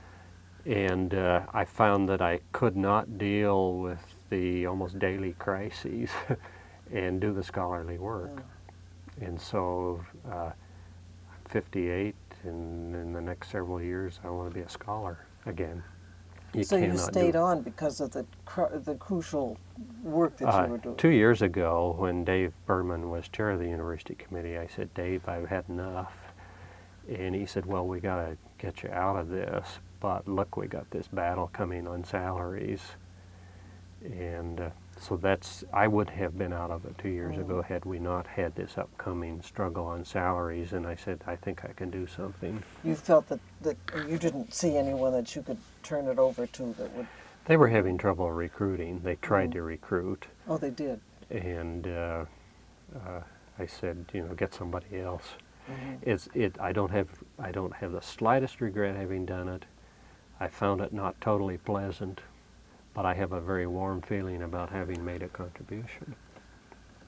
And uh, I found that I could not deal with the almost daily crises and do the scholarly work. Mm. And so uh, I'm fifty-eight, and in the next several years I want to be a scholar again. You So you cannot stayed do on because of the cru- the crucial work that uh, you were doing. Two years ago, when Dave Berman was chair of the university committee, I said, Dave, I've had enough. And he said, well, we got to get you out of this, but look, we got this battle coming on salaries. And uh, so that's, I would have been out of it two years Mm. ago had we not had this upcoming struggle on salaries. And I said, I think I can do something. You felt that, that you didn't see anyone that you could turn it over to that would. They were having trouble recruiting. They tried Mm. to recruit. Oh, they did. And uh, uh, I said, you know, get somebody else. Mhm. It's it. I don't have I don't have the slightest regret having done it. I found it not totally pleasant, but I have a very warm feeling about having made a contribution.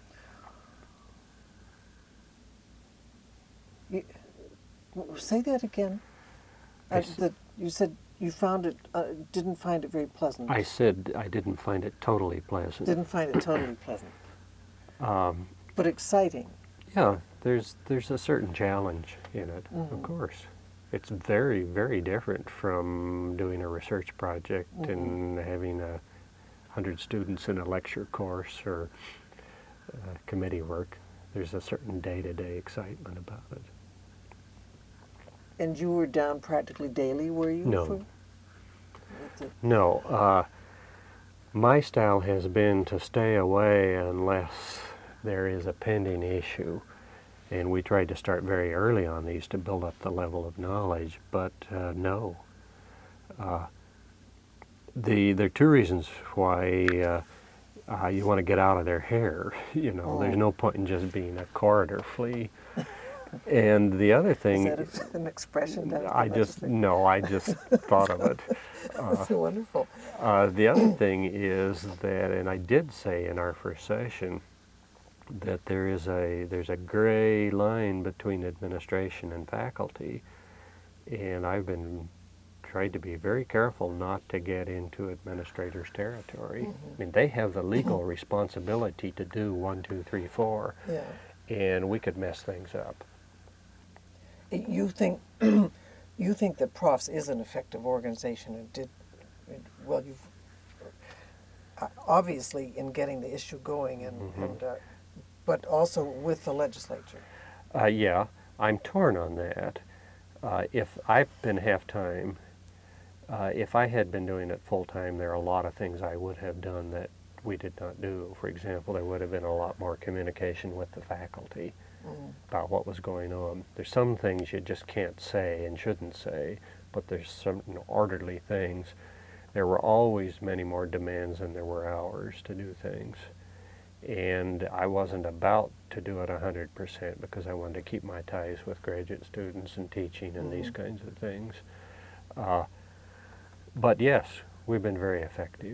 You, w- say that again. I Uh, s- that you said you found it, uh, didn't find it very pleasant. I said I didn't find it totally pleasant. Didn't find it totally pleasant, Um, but exciting. yeah, there's there's a certain challenge in it, Mhm. of course. It's very, very different from doing a research project Mhm. and having a hundred students in a lecture course or uh, committee work. There's a certain day-to-day excitement about it. And you were down practically daily, were you? No. For, with the, No, uh, my style has been to stay away unless there is a pending issue. And we tried to start very early on these to build up the level of knowledge, but uh, no. Uh, the there are two reasons why uh, uh, you want to get out of their hair. You know, Oh. there's no point in just being a corridor flea. And the other thing, is that a, an expression down at the I just legislature? no, I just thought of it. That's so wonderful. Uh, the other thing is that, and I did say in our first session, that there is a there's a gray line between administration and faculty, and I've been tried to be very careful not to get into administrators' territory. Mhm. I mean, they have the legal responsibility to do one, two, three, four, Yeah. and we could mess things up. You think you think that Profs is an effective organization, and did well. You've uh, obviously in getting the issue going, and, Mhm. and uh, but also with the legislature. Uh, yeah, I'm torn on that. Uh, if I've been half-time, uh, if I had been doing it full-time, there are a lot of things I would have done that we did not do. For example, there would have been a lot more communication with the faculty Mm. about what was going on. There's some things you just can't say and shouldn't say, but there's some you know, orderly things. There were always many more demands than there were hours to do things. And I wasn't about to do it one hundred percent because I wanted to keep my ties with graduate students and teaching and these Mhm. kinds of things. Uh, but yes, we've been very effective.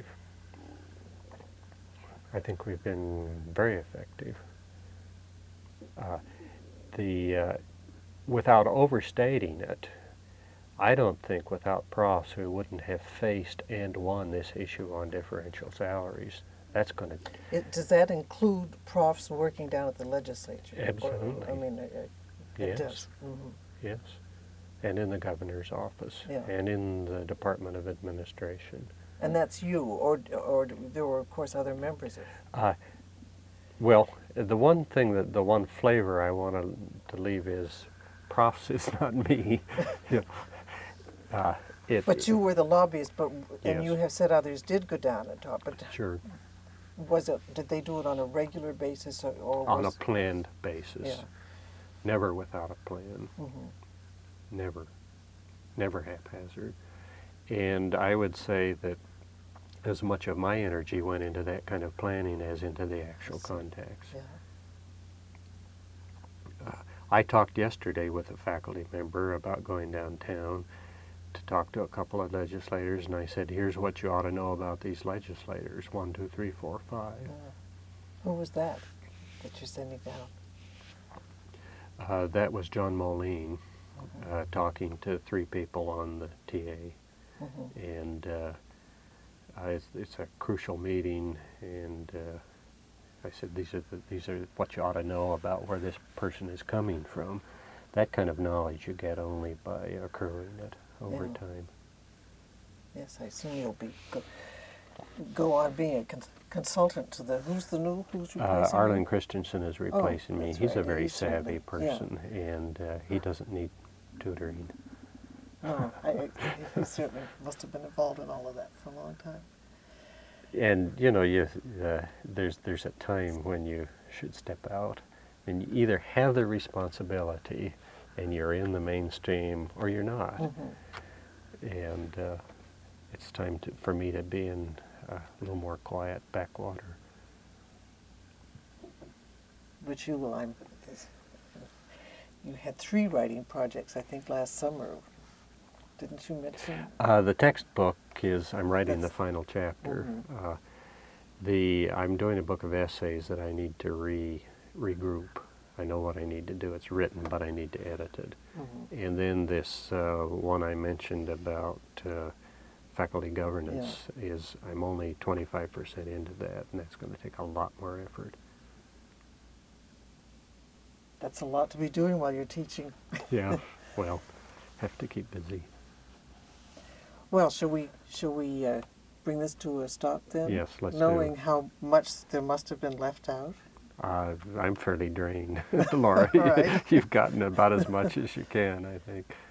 I think we've been very effective. Uh, the uh, without overstating it, I don't think without profs we wouldn't have faced and won this issue on differential salaries. That's going to It, does that include Profs working down at the legislature? Or- Absolutely. I mean, it, it yes. does. Mhm. Yes, and in the governor's office, Yeah. and in the Department of Administration. And that's you, or or there were of course other members of. Uh, well, the one thing that the one flavor I want to, to leave is, profs is not me. You know, uh, it, But you were the lobbyist, but and Yes. you have said others did go down and talk. But Sure, was it? Did they do it on a regular basis, or, or on a was, planned basis, Yeah. never without a plan, Mhm. never, never haphazard. And I would say that as much of my energy went into that kind of planning as into the actual I see. contacts. Yeah. Uh, I talked yesterday with a faculty member about going downtown to talk to a couple of legislators, and I said, here's what you ought to know about these legislators, one, two, three, four, five. Yeah. Who was that that you're sending down? Uh, that was John Moline uh, talking to three people on the T A. Mhm. And uh, uh, it's, it's a crucial meeting, and uh, I said, these are the, these are what you ought to know about where this person is coming from. That kind of knowledge you get only by accruing it over Yeah. time. Yes, I assume you'll be go, go on being a cons- consultant to the. Who's the new? Who's replacing? Uh, you? Arlen Christensen is replacing me. that's He's a right. very He's certainly- savvy person, and uh, he doesn't need tutoring. No, I, I, he certainly must have been involved in all of that for a long time. And you know, you uh, there's there's a time when you should step out, and you either have the responsibility, and you're in the mainstream, or you're not. Mhm. And uh, it's time to, for me to be in a little more quiet backwater. Which you will. I'm. is- You had three writing projects, I think, last summer. Didn't you mention? Uh, the textbook is, I'm writing the That's- final chapter. Mhm. Uh, the I'm doing a book of essays that I need to re regroup. I know what I need to do. It's written, but I need to edit it. Mm-hmm. And then this uh, one I mentioned about uh, faculty governance yeah. is I'm only twenty-five percent into that, and that's going to take a lot more effort. That's a lot to be doing while you're teaching. Yeah, well, have to keep busy. Well, shall we shall we uh, bring this to a stop then? Yes, let's Knowing do. how much there must have been left out. Uh, I'm fairly drained, Laura. Right. You've gotten about as much as you can, I think.